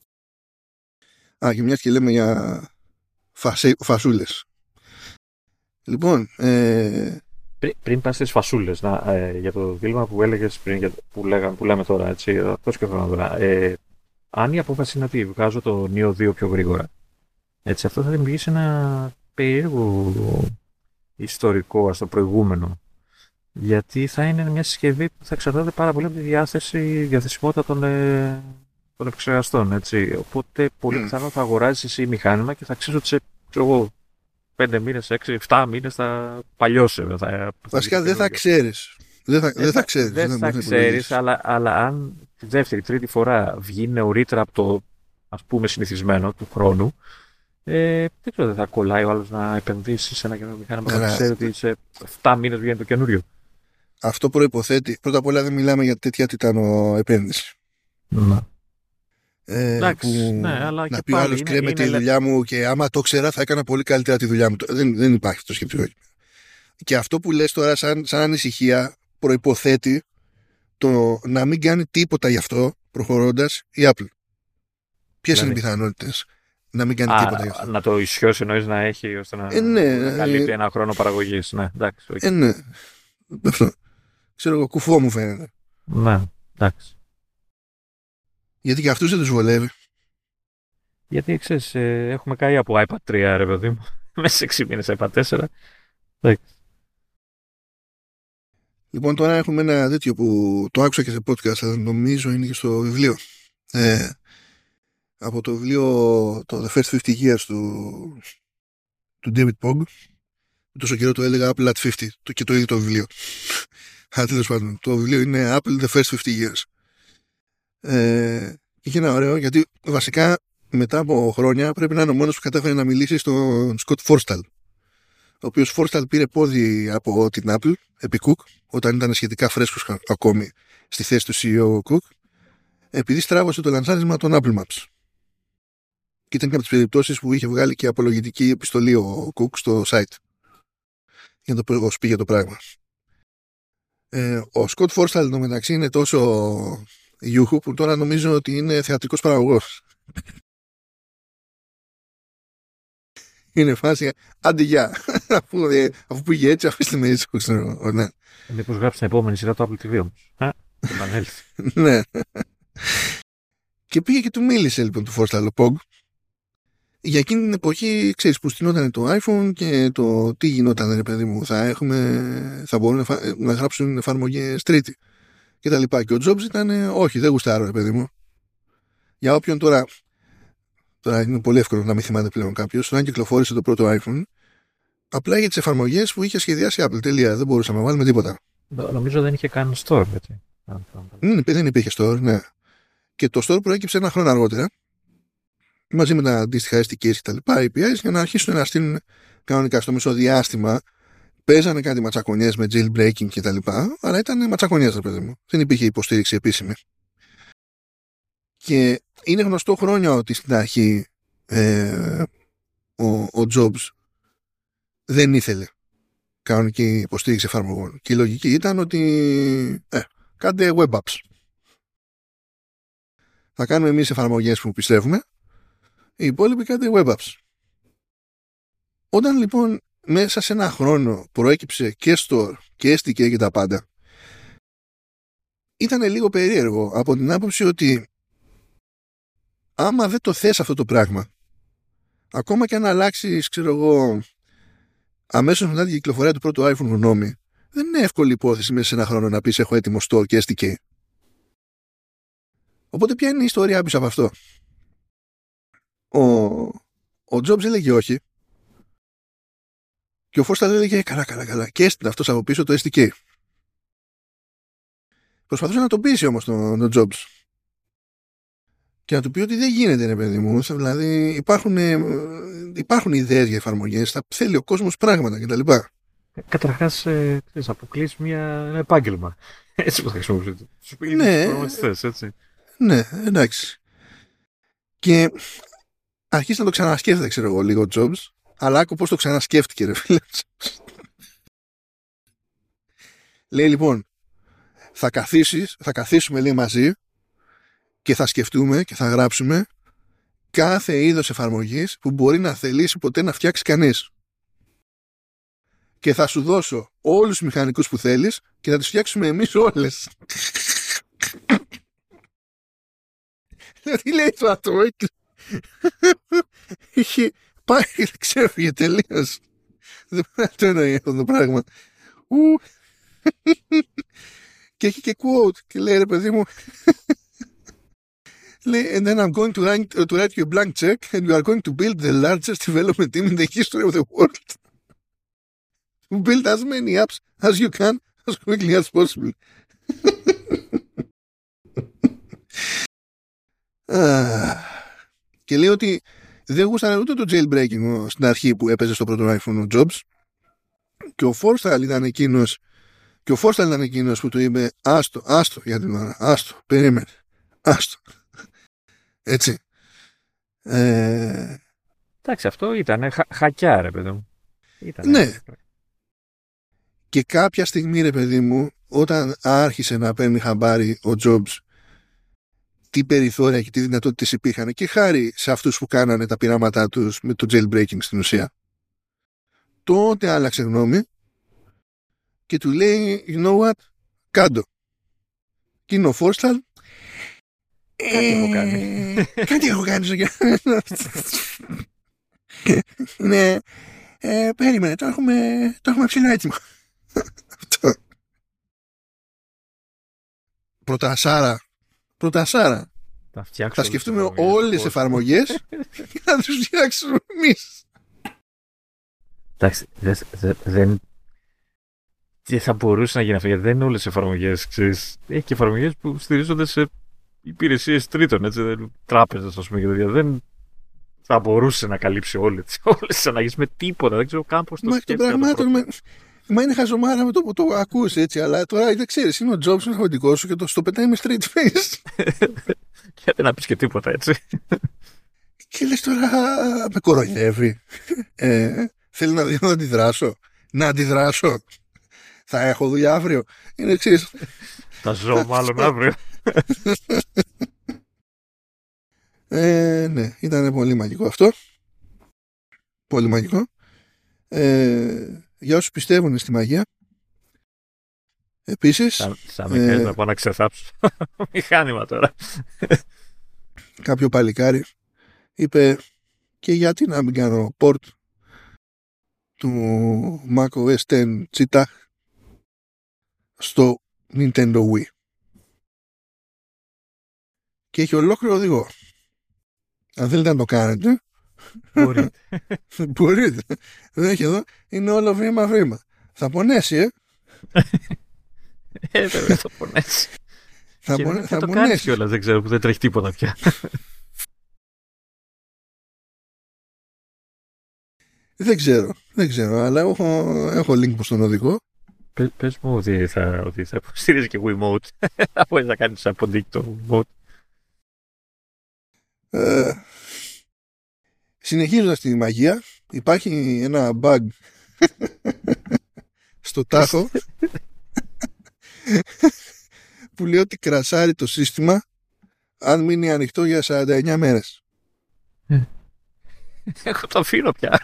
Α, και μιας και λέμε για φασί, φασούλες. Λοιπόν, ε... Πριν, πριν πας στις φασούλες, να, ε, για το δίλημα που έλεγες πριν, για, που, λέγα, που λέμε τώρα, έτσι, αυτό σκεφτόμουν τώρα. Ε, αν η απόφαση είναι ότι βγάζω το Neo δύο πιο γρήγορα, έτσι, αυτό θα δημιουργήσει ένα περίεργο ιστορικό, ας το προηγούμενο. Γιατί θα είναι μια συσκευή που θα εξαρτάται πάρα πολύ από τη διάθεση, διαθεσιμότητα των, ε, των επεξεργαστών. Έτσι. Οπότε πολύ mm. πιθανό θα αγοράζεις εσύ μηχάνημα και θα ξέρεις ότι σε ξέρω, πέντε μήνες, έξι, εφτά μήνες θα παλιώσει. Θα, Βασικά δεν θα ξέρεις. Δεν θα, δεν θα ξέρεις. Δεν θα ξέρεις, αλλά, αλλά αν τη δεύτερη, τρίτη φορά βγει νεωρίτερα από το ας πούμε συνηθισμένο του χρόνου, ε, δεν ξέρω, δεν θα κολλάει ο άλλος να επενδύσει σε ένα καινούριο μηχάνημα να ξέρει ότι σε εφτά μήνες βγαίνει το καινούριο. Αυτό προϋποθέτει. Πρώτα απ' όλα δεν μιλάμε για τέτοια τιτάνο επένδυση. Να. Ε, Εντάξει, που ναι, αλλά να και πει ο άλλος κρέμε τη δουλειά μου και άμα το ξέρα θα έκανα πολύ καλύτερα τη δουλειά μου. Δεν, δεν υπάρχει το σκεπτικό. Και αυτό που λες τώρα σαν, σαν ανησυχία προϋποθέτει το να μην κάνει τίποτα γι' αυτό προχωρώντας η Apple. Ποιες δηλαδή, είναι οι πιθανότητες να μην κάνει α, τίποτα γι' αυτό? Να το ισιώσει εννοείς να έχει ώστε να, ε, ναι, να καλύπτει ε, ένα χρόνο παραγωγής. Ναι, εντάξει. Okay. Ε, ναι. Αυτό. Ξέρω εγώ, κουφό μου φαίνεται. Ναι, εντάξει. Γιατί και αυτούς δεν τους βολεύει. Γιατί ξέρεις, ε, έχουμε καεί από άιπαντ τρία, ρε παιδί μου. Μέσα σε έξι μήνες άιπαντ τέσσερα. Εντάξει. Λοιπόν, τώρα έχουμε ένα τέτοιο που το άκουσα και σε podcast, αλλά νομίζω είναι και στο βιβλίο. Ε, από το βιβλίο το The First fifty Years του, του David Pogg. Τόσο καιρό το έλεγα Apple at fifty το, και το ίδιο το βιβλίο. Αλλά τέλος πάντων, το βιβλίο είναι Apple The First fifty Years. Ε, και είχε ένα ωραίο, γιατί βασικά μετά από χρόνια πρέπει να είναι ο μόνος που κατάφερε να μιλήσει στον Scott Forstall, ο οποίος Forstall πήρε πόδι από την Apple επί Cook όταν ήταν σχετικά φρέσκος ακόμη στη θέση του σι ι ο Cook, επειδή στράβωσε το λανσάρισμα των Apple Maps. Και ήταν και από τις περιπτώσεις που είχε βγάλει και απολογητική επιστολή ο Cook στο site για το πώς πήγε το πράγμα. Ε, ο Scott Forstall εντωμεταξύ είναι τόσο γιούχου που τώρα νομίζω ότι είναι θεατρικός παραγωγός. Είναι φάση άντε γεια. αφού, ε, αφού πήγε έτσι, αφήστε με έτσι. Ξέρω, ναι. Μήπως γράψει την επόμενη σειρά το Apple τι βι όμως. Α, θα επανέλθει. Ναι. Και πήγε και του μίλησε λοιπόν του Forstall ο Pogg. Για εκείνη την εποχή, ξέρεις, που στυνόταν το iPhone και το τι γινόταν, ρε παιδί μου. Θα, έχουμε, θα μπορούν να, να γράψουν εφαρμογές τρίτη και τα λοιπά. Και ο Jobs ήταν, όχι, δεν γουστάρω, ρε παιδί μου. Για όποιον τώρα, τώρα είναι πολύ εύκολο να μην θυμάται πλέον κάποιος, όταν κυκλοφόρησε το πρώτο iPhone, απλά για τις εφαρμογές που είχε σχεδιάσει Apple. Τελεία. Δεν μπορούσαμε να βάλουμε τίποτα. Νομίζω δεν είχε καν store, έτσι. Mm, δεν υπήρχε store, ναι. Και το store προέκυψε ένα χρόνο αργότερα, μαζί με τα αντίστοιχα ες ντι κέις και τα λοιπά, έι πι άις, για να αρχίσουν να στείλουν κανονικά στο μεσοδιάστημα. Παίζανε κάτι ματσακονιές με jailbreaking και τα λοιπά, αλλά ήταν ματσακονιές, ρε παιδί μου. Δεν υπήρχε υποστήριξη επίσημη. Και είναι γνωστό χρόνια ότι στην αρχή ε, ο, ο Jobs δεν ήθελε κανονική υποστήριξη εφαρμογών. Και η λογική ήταν ότι ε, κάντε web apps. Θα κάνουμε εμείς εφαρμογές που πιστεύουμε, οι υπόλοιποι κάντε web apps. Όταν λοιπόν μέσα σε ένα χρόνο προέκυψε και Store και έστ κέι και τα πάντα, ήταν λίγο περίεργο από την άποψη ότι άμα δεν το θες αυτό το πράγμα, ακόμα και αν αλλάξεις, ξέρω εγώ, αμέσως μετά την κυκλοφορία του πρώτου iPhone γνώμη, δεν είναι εύκολη υπόθεση μέσα σε ένα χρόνο να πεις έχω έτοιμο Store και έστ κέι. Οπότε ποια είναι η ιστορία πίσω από αυτό? Ο, ο Jobs έλεγε όχι και ο Forstall έλεγε καλά καλά καλά και έστειλε αυτός από πίσω το έστ κέι. Προσπαθούσε να το πείσει όμως τον, τον Jobs και να του πει ότι δεν γίνεται, ρε παιδί μου. Δηλαδή υπάρχουν, υπάρχουν ιδέες για εφαρμογές, θα θέλει ο κόσμος πράγματα κτλ. Καταρχάς, ε, αποκλείς μια, ένα επάγγελμα. Έτσι που θα χρησιμοποιήσω. Σου πει ναι, προγραμματιστές, έτσι. Ναι, εντάξει. Και αρχίσει να το ξανασκέφτεται, ξέρω εγώ, λίγο ο Jobs, αλλά άκου πώς το ξανασκέφτηκε, ρε φίλε. Λέει λοιπόν, θα καθίσεις, θα καθίσουμε λέει μαζί και θα σκεφτούμε και θα γράψουμε κάθε είδος εφαρμογής που μπορεί να θελήσει ποτέ να φτιάξει κανείς. Και θα σου δώσω όλους τους μηχανικούς που θέλεις και θα τους φτιάξουμε εμείς όλες. Τι λέει το άτομο? Είχε πάει, ξέφυγε τελείως. Δεν πρέπει να το εννοεί αυτό το πράγμα. Και έχει και quote και λέει ρε παιδί μου, λέει and then I'm going to write, to write you a blank check and we are going to build the largest development team in the history of the world. To build as many apps as you can as quickly as possible. Και λέει ότι δεν γούστανε ούτε το jailbreaking στην αρχή που έπαιζε στο πρώτο iPhone ο Jobs και ο Forstall ήταν εκείνος και ο Forstall ήταν εκείνος που του είπε άστο, άστο για την ώρα, άστο, περίμενε, άστο. Έτσι. Ε... Εντάξει, αυτό ήταν χα, χακιά ρε παιδί μου. Ήτανε. Ναι. Και κάποια στιγμή ρε παιδί μου, όταν άρχισε να παίρνει χαμπάρι ο Jobs τι περιθώρια και τι δυνατότητες υπήρχαν και χάρη σε αυτούς που κάνανε τα πειράματά τους με το jailbreaking στην ουσία, τότε άλλαξε γνώμη και του λέει you know what, κάντο. Και είναι ο Forstall, κάτι έχω κάνει κάτι έχω κάνει ναι, ε, περίμενε, το έχουμε, το έχουμε ψηλά έτοιμο. Αυτό. Πρωτασάρα Πρωτασάρα. Θα, θα σκεφτούμε όλες τις εφαρμογές και να τους φτιάξουμε εμείς. Εντάξει, δεν δε, δε, δε θα μπορούσε να γίνει αυτό, γιατί δεν είναι όλες τις εφαρμογές, ξέρεις. Έχει και εφαρμογές που στηρίζονται σε υπηρεσίες τρίτων, έτσι, τράπεζες, ας πούμε, και δεν θα μπορούσε να καλύψει όλες τις, όλες τις ανάγκες με τίποτα, δεν ξέρω καν πώς το σκέφτεται. Μα είναι χαζομάρα με το που το ακούς έτσι, αλλά τώρα δεν ξέρεις, είναι ο Jobs, είναι χοντικό σου και το, στο πετάει με straight face. Γιατί να πεις και τίποτα έτσι. Και λες τώρα, με κοροϊδεύει. Ε, θέλει να, να αντιδράσω. Να αντιδράσω. Θα έχω δουλειά αύριο. Είναι εξής. Θα ζω μάλλον αύριο. ε, ναι, ήταν πολύ μαγικό αυτό. Πολύ μαγικό. Ε, για όσους πιστεύουν στη μαγεία, επίσης θα, θα με κάνεις ε, να πάω να ξεθάψω μηχάνημα τώρα. Κάποιο παλικάρι είπε και γιατί να μην κάνω port του macOS X Cheetah στο Nintendo Wii, και έχει ολόκληρο οδηγό. Αν θέλετε να το κάνετε, μπορείτε. Μπορείτε. Δεν έχει εδώ. Είναι όλο βήμα βήμα. Θα πονέσει, ε. Ε, βέβαια θα πονέσει. Θα, και πονέ, θα, θα το πονέσει. κάνεις κιόλας, δεν ξέρω που δεν τρέχει τίποτα πια. Δεν ξέρω. Δεν ξέρω, αλλά έχω, έχω link προς τον οδηγό. Πες, πες μου ότι θα, ότι θα υποστηρίζει και Wiimote. Θα μπορείς να κάνεις από δίκτυο Wiimote. Ε, συνεχίζοντας τη μαγεία, υπάρχει ένα bug στο τάχο που λέει ότι κρασάρει το σύστημα αν μείνει ανοιχτό για σαράντα εννιά μέρες. Εγώ το αφήνω πια.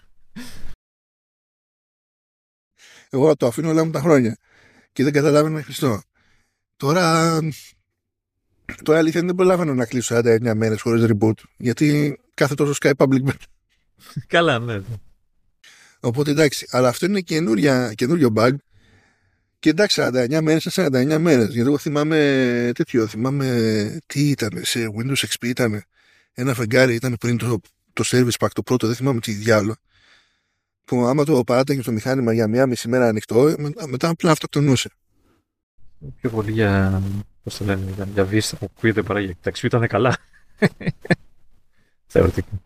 Εγώ το αφήνω όλα μου τα χρόνια και δεν καταλάβαινα ένα Χριστό. Τώρα, τώρα αλήθεια δεν προλάβαινα να κλείσω σαράντα εννιά μέρες χωρίς reboot, γιατί κάθε τόσο σκάει public beta. Καλά, ναι. Οπότε εντάξει, αλλά αυτό είναι καινούριο bug. Και εντάξει, σαράντα εννιά μέρες σε σαράντα εννιά μέρες. Γιατί εγώ θυμάμαι τέτοιο, θυμάμαι τι ήταν, σε Windows εξ πι ήταν ένα φεγγάρι, ήταν πριν το, το service pack το πρώτο, δεν θυμάμαι τι διάλογο. Που άμα το παράταγε στο μηχάνημα για μία μισή μέρα ανοιχτό, μετά, μετά απλά αυτοκτονούσε. Πιο πολύ για, πώς το λένε, για, για βίστα που ακούγεται παρά για ταξί, ήταν καλά. Θεωρητικά.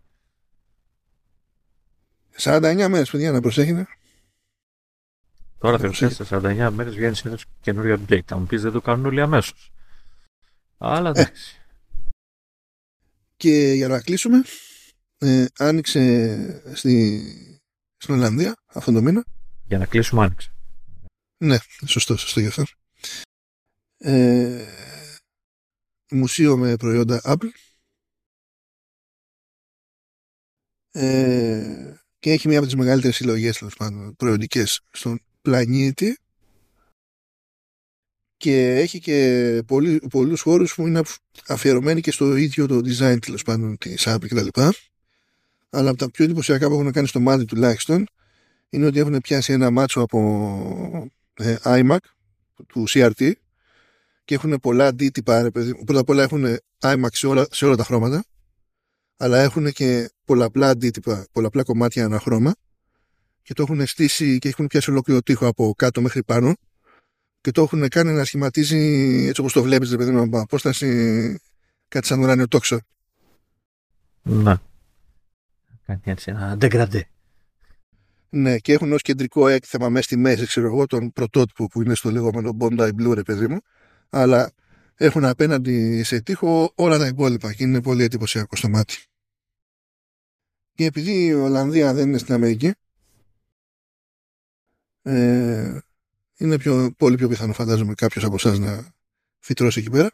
σαράντα εννιά μέρες, παιδιά, να προσέχετε. Τώρα θεωρητικά σε σαράντα εννιά μέρες βγαίνει συνήθως καινούριο update. Θα μου πεις δεν το κάνουν όλοι αμέσως. Αλλά εντάξει. Ε. Και για να κλείσουμε, ε, άνοιξε στη, στην Ολλανδία αυτόν τον μήνα. Για να κλείσουμε άνοιξε. Ναι, σωστό, σωστό γι' αυτό. Ε, μουσείο με προϊόντα Apple. Ε, και έχει μία από τις μεγαλύτερες συλλογές τέλος πάντων προϊόντικες στον πλανήτη και έχει και πολλοί, πολλούς χώρους που είναι αφιερωμένοι και στο ίδιο το design τέλος πάντων της Apple κτλ. Αλλά από τα πιο εντυπωσιακά που έχουν κάνει στο μάτι τουλάχιστον είναι ότι έχουν πιάσει ένα μάτσο από ε, iMac του σι αρ τι και έχουν πολλά αντίτυπα. Πρώτα απ' όλα έχουν iMac σε όλα, σε όλα τα χρώματα, αλλά έχουν και πολλαπλά αντίτυπα, πολλαπλά κομμάτια ανά χρώμα και το έχουν στήσει και έχουν πιάσει ολόκληρο τοίχο από κάτω μέχρι πάνω και το έχουν κάνει να σχηματίζει έτσι όπως το βλέπεις, ρε παιδί μου, από απόσταση κάτι σαν ουράνιο τόξο. Να. Κάνει έτσι ένα ντεγκραντέ. Ναι, και έχουν ως κεντρικό έκθεμα μέσα στη μέση, ξέρω εγώ, τον πρωτότυπο που είναι στο λεγόμενο Bondi Blue, ρε παιδί μου, αλλά έχουν απέναντι σε τοίχο όλα τα υπόλοιπα και είναι πολύ εντυπωσιακό στο μάτι. Και επειδή η Ολλανδία δεν είναι στην Αμερική, ε, είναι πιο, πολύ πιο πιθανό φαντάζομαι κάποιος από εσάς να φυτρώσει εκεί πέρα.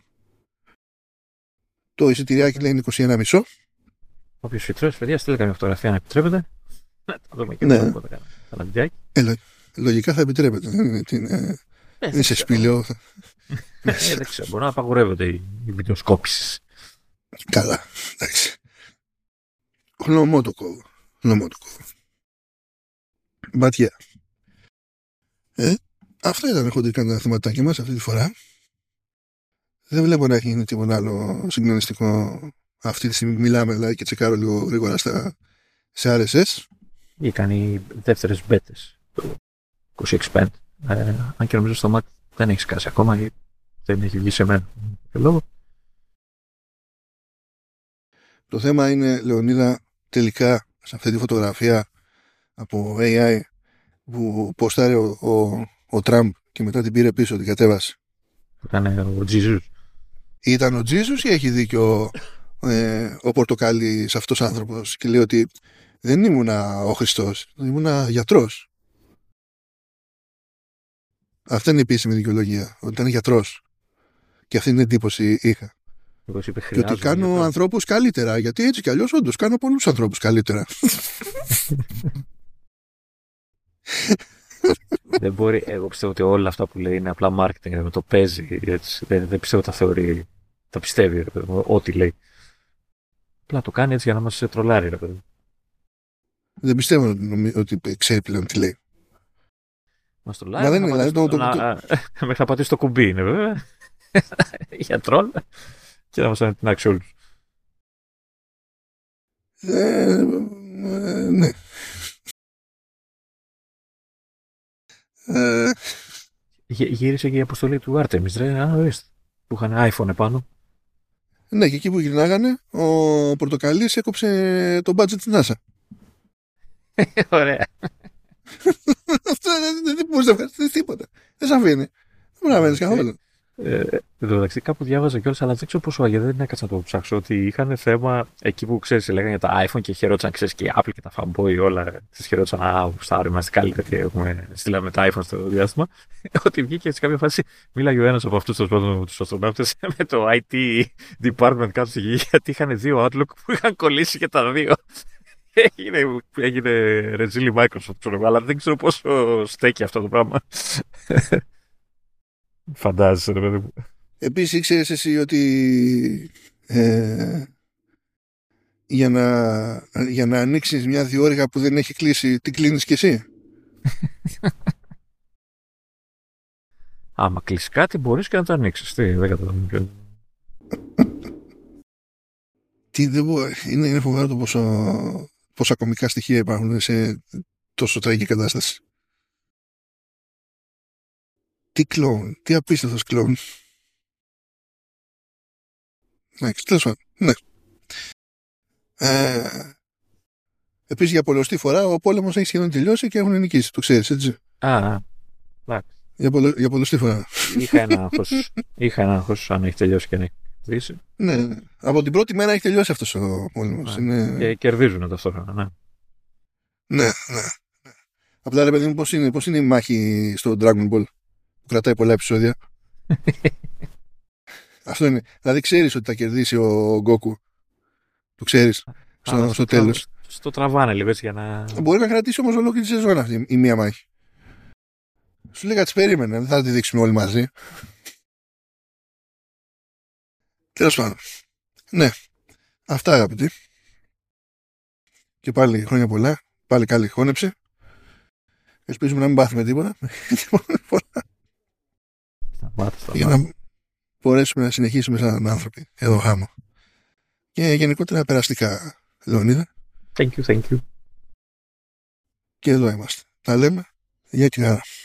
Το εισιτηριάκι λέει είναι είκοσι ένα κόμμα πέντε. Όποιος φυτρώσει, παιδιά, στείλε καμία φωτογραφία να επιτρέπεται. Να το δούμε και ναι. αυτό που θα ε, λογικά θα επιτρέπεται. Δεν είναι, ε, είναι σε σπήλαιο. Ε, δεν ξέρω, μπορεί να απαγορεύονται οι βιντεοσκόπησεις. Καλά, εντάξει. Χλωμό το κόβω. Χλωμό το κόβω. But yeah. Ε, αυτά ήταν χοντρικά τα θεματάκια μας αυτή τη φορά. Δεν βλέπω να έχει γίνει τίποτα άλλο συγκλονιστικό. Αυτή τη στιγμή μιλάμε δηλαδή και τσεκάρω λίγο γρήγορα στα, σε αρ ες ες. Ή κάνει δεύτερες μπέτες το είκοσι έξι πέντε. Ε, αν και νομίζω στο Mac δεν έχει σκάσει ακόμα ή δεν έχει βγει σε μένα. Και λόγο. Το θέμα είναι, Λεωνίδα, τελικά σε αυτή τη φωτογραφία από έι άι που ποστάρει ο, ο, ο Τραμπ και μετά την πήρε πίσω, την κατέβασε. Που ήταν ο Τζίζους. Ήταν ο Τζίζους ή έχει δίκιο ε, ο Πορτοκάλης αυτός άνθρωπος και λέει ότι δεν ήμουνα ο Χριστός, ήμουνα γιατρός. Αυτή είναι η επίσημη δικαιολογία, ότι ήταν γιατρός. Και αυτή την εντύπωση είχα. Είπε, και ότι κάνω γιατρό. ανθρώπους καλύτερα, γιατί έτσι κι αλλιώς όντως κάνω πολλούς ανθρώπους καλύτερα. Δεν μπορεί, εγώ πιστεύω ότι όλα αυτά που λέει είναι απλά marketing, το παίζει, έτσι. Δεν, δεν πιστεύω τα θεωρεί, τα πιστεύει, ρε παιδί, ό,τι λέει. Απλά το κάνει έτσι για να μας τρολάρει, ρε παιδί. Δεν πιστεύω ότι ξέρει πλέον τι λέει. Μας τρολάρει. Μα δεν είναι, δηλαδή, το, το, να, το... μέχρι να πατήσει το κουμπί είναι, βέβαια. Για τρόλ. Και να μας ανατινάξει όλους. Ε, ε, ναι. Ε... Γύρισε και η αποστολή του Artemis, ρε, α, ορίστε, που είχαν iPhone επάνω. Ναι, και εκεί που γυρνάγανε, ο Πορτοκαλής έκοψε το budget της NASA. Ωραία. Αυτό δεν μπορείς να ευχαριστήσεις τίποτα. Δεν σ' αφήνει. Δεν μπορεί να μένεις καθόλου. Ε, Εν τω μεταξύ, κάπου διάβαζα κιόλας, αλλά δεν ξέρω πόσο αγία, δεν έκατσα να το ψάξω. Ότι είχαν θέμα εκεί που ξέρεις, λέγανε για τα iPhone και χαιρόταν, ξέρεις, και η Apple και τα fanboy όλα. Τις χαιρόταν, α, γουστάρι, είμαστε καλύτεροι και έχουμε στείλαμε τα iPhone στο διάστημα. Ότι βγήκε σε κάποια φάση, μίλαγε ο ένας από αυτούς τους αστροναύτες με το άι τι department κάτω στη γη, γιατί είχαν δύο Outlook που είχαν κολλήσει και τα δύο. Έγινε, έγινε ρεζίλη Microsoft, ξέρω, αλλά δεν ξέρω πόσο στέκει αυτό το πράγμα. Φαντάζεσαι, ρε παιδί μου. Επίσης ήξερες εσύ ότι ε, για, να, για να ανοίξεις μια διόρυγα που δεν έχει κλείσει, την κλείνεις κι εσύ? Άμα κλείσει κάτι, μπορείς και να το ανοίξεις. Τι, δεν καταλαβαίνω. Τι, δεν μπο... είναι, είναι φοβερό το πόσο, πόσα κωμικά στοιχεία υπάρχουν σε τόσο τραγική κατάσταση. Τι κλόουν, τι απίστευτος κλόουν. Ναι, τέλος πάντων, ναι. Ε, επίσης για πολλωστή φορά ο πόλεμος έχει σχεδόν τελειώσει και έχουν νικήσει, το ξέρεις, έτσι. Α, εντάξει. Για, πολλο, για πολλωστή φορά. Είχα ένα άγχος. Είχα ένα άγχος αν έχει τελειώσει και αν έχει κερδίσει. Ναι, από την πρώτη μέρα έχει τελειώσει αυτός ο πόλεμος. Ναι. Είναι... Και κερδίζουν ταυτόχρονα, ναι. Ναι, ναι. Απλά ρε παιδί μου, πώς είναι, πώς είναι η μάχη στο Dragon Ball που κρατάει πολλά επεισόδια. Αυτό είναι. Δηλαδή ξέρεις ότι θα κερδίσει ο Goku. Το ξέρεις. Στο, Α, στο, στο τέλος. Τραβ... Στο τραβάνε λίγο έτσι για να... Μπορεί να κρατήσει όμως ολόκληρη τη σεζόν αυτή η μία μάχη. Σου λέγα τις περίμενε. Δεν θα τη δείξουμε όλοι μαζί. Τέλος πάντων. Ναι. Αυτά αγαπητοί. Και πάλι χρόνια πολλά. Πάλι καλή χώνεψε. Ελπίζουμε να μην πάθουμε τίποτα. Για να μπορέσουμε να συνεχίσουμε σαν άνθρωποι εδώ χάμω. Και γενικότερα περαστικά, Λεωνίδα. Thank you, thank you. Και εδώ είμαστε. Τα λέμε. Γεια και χαρά.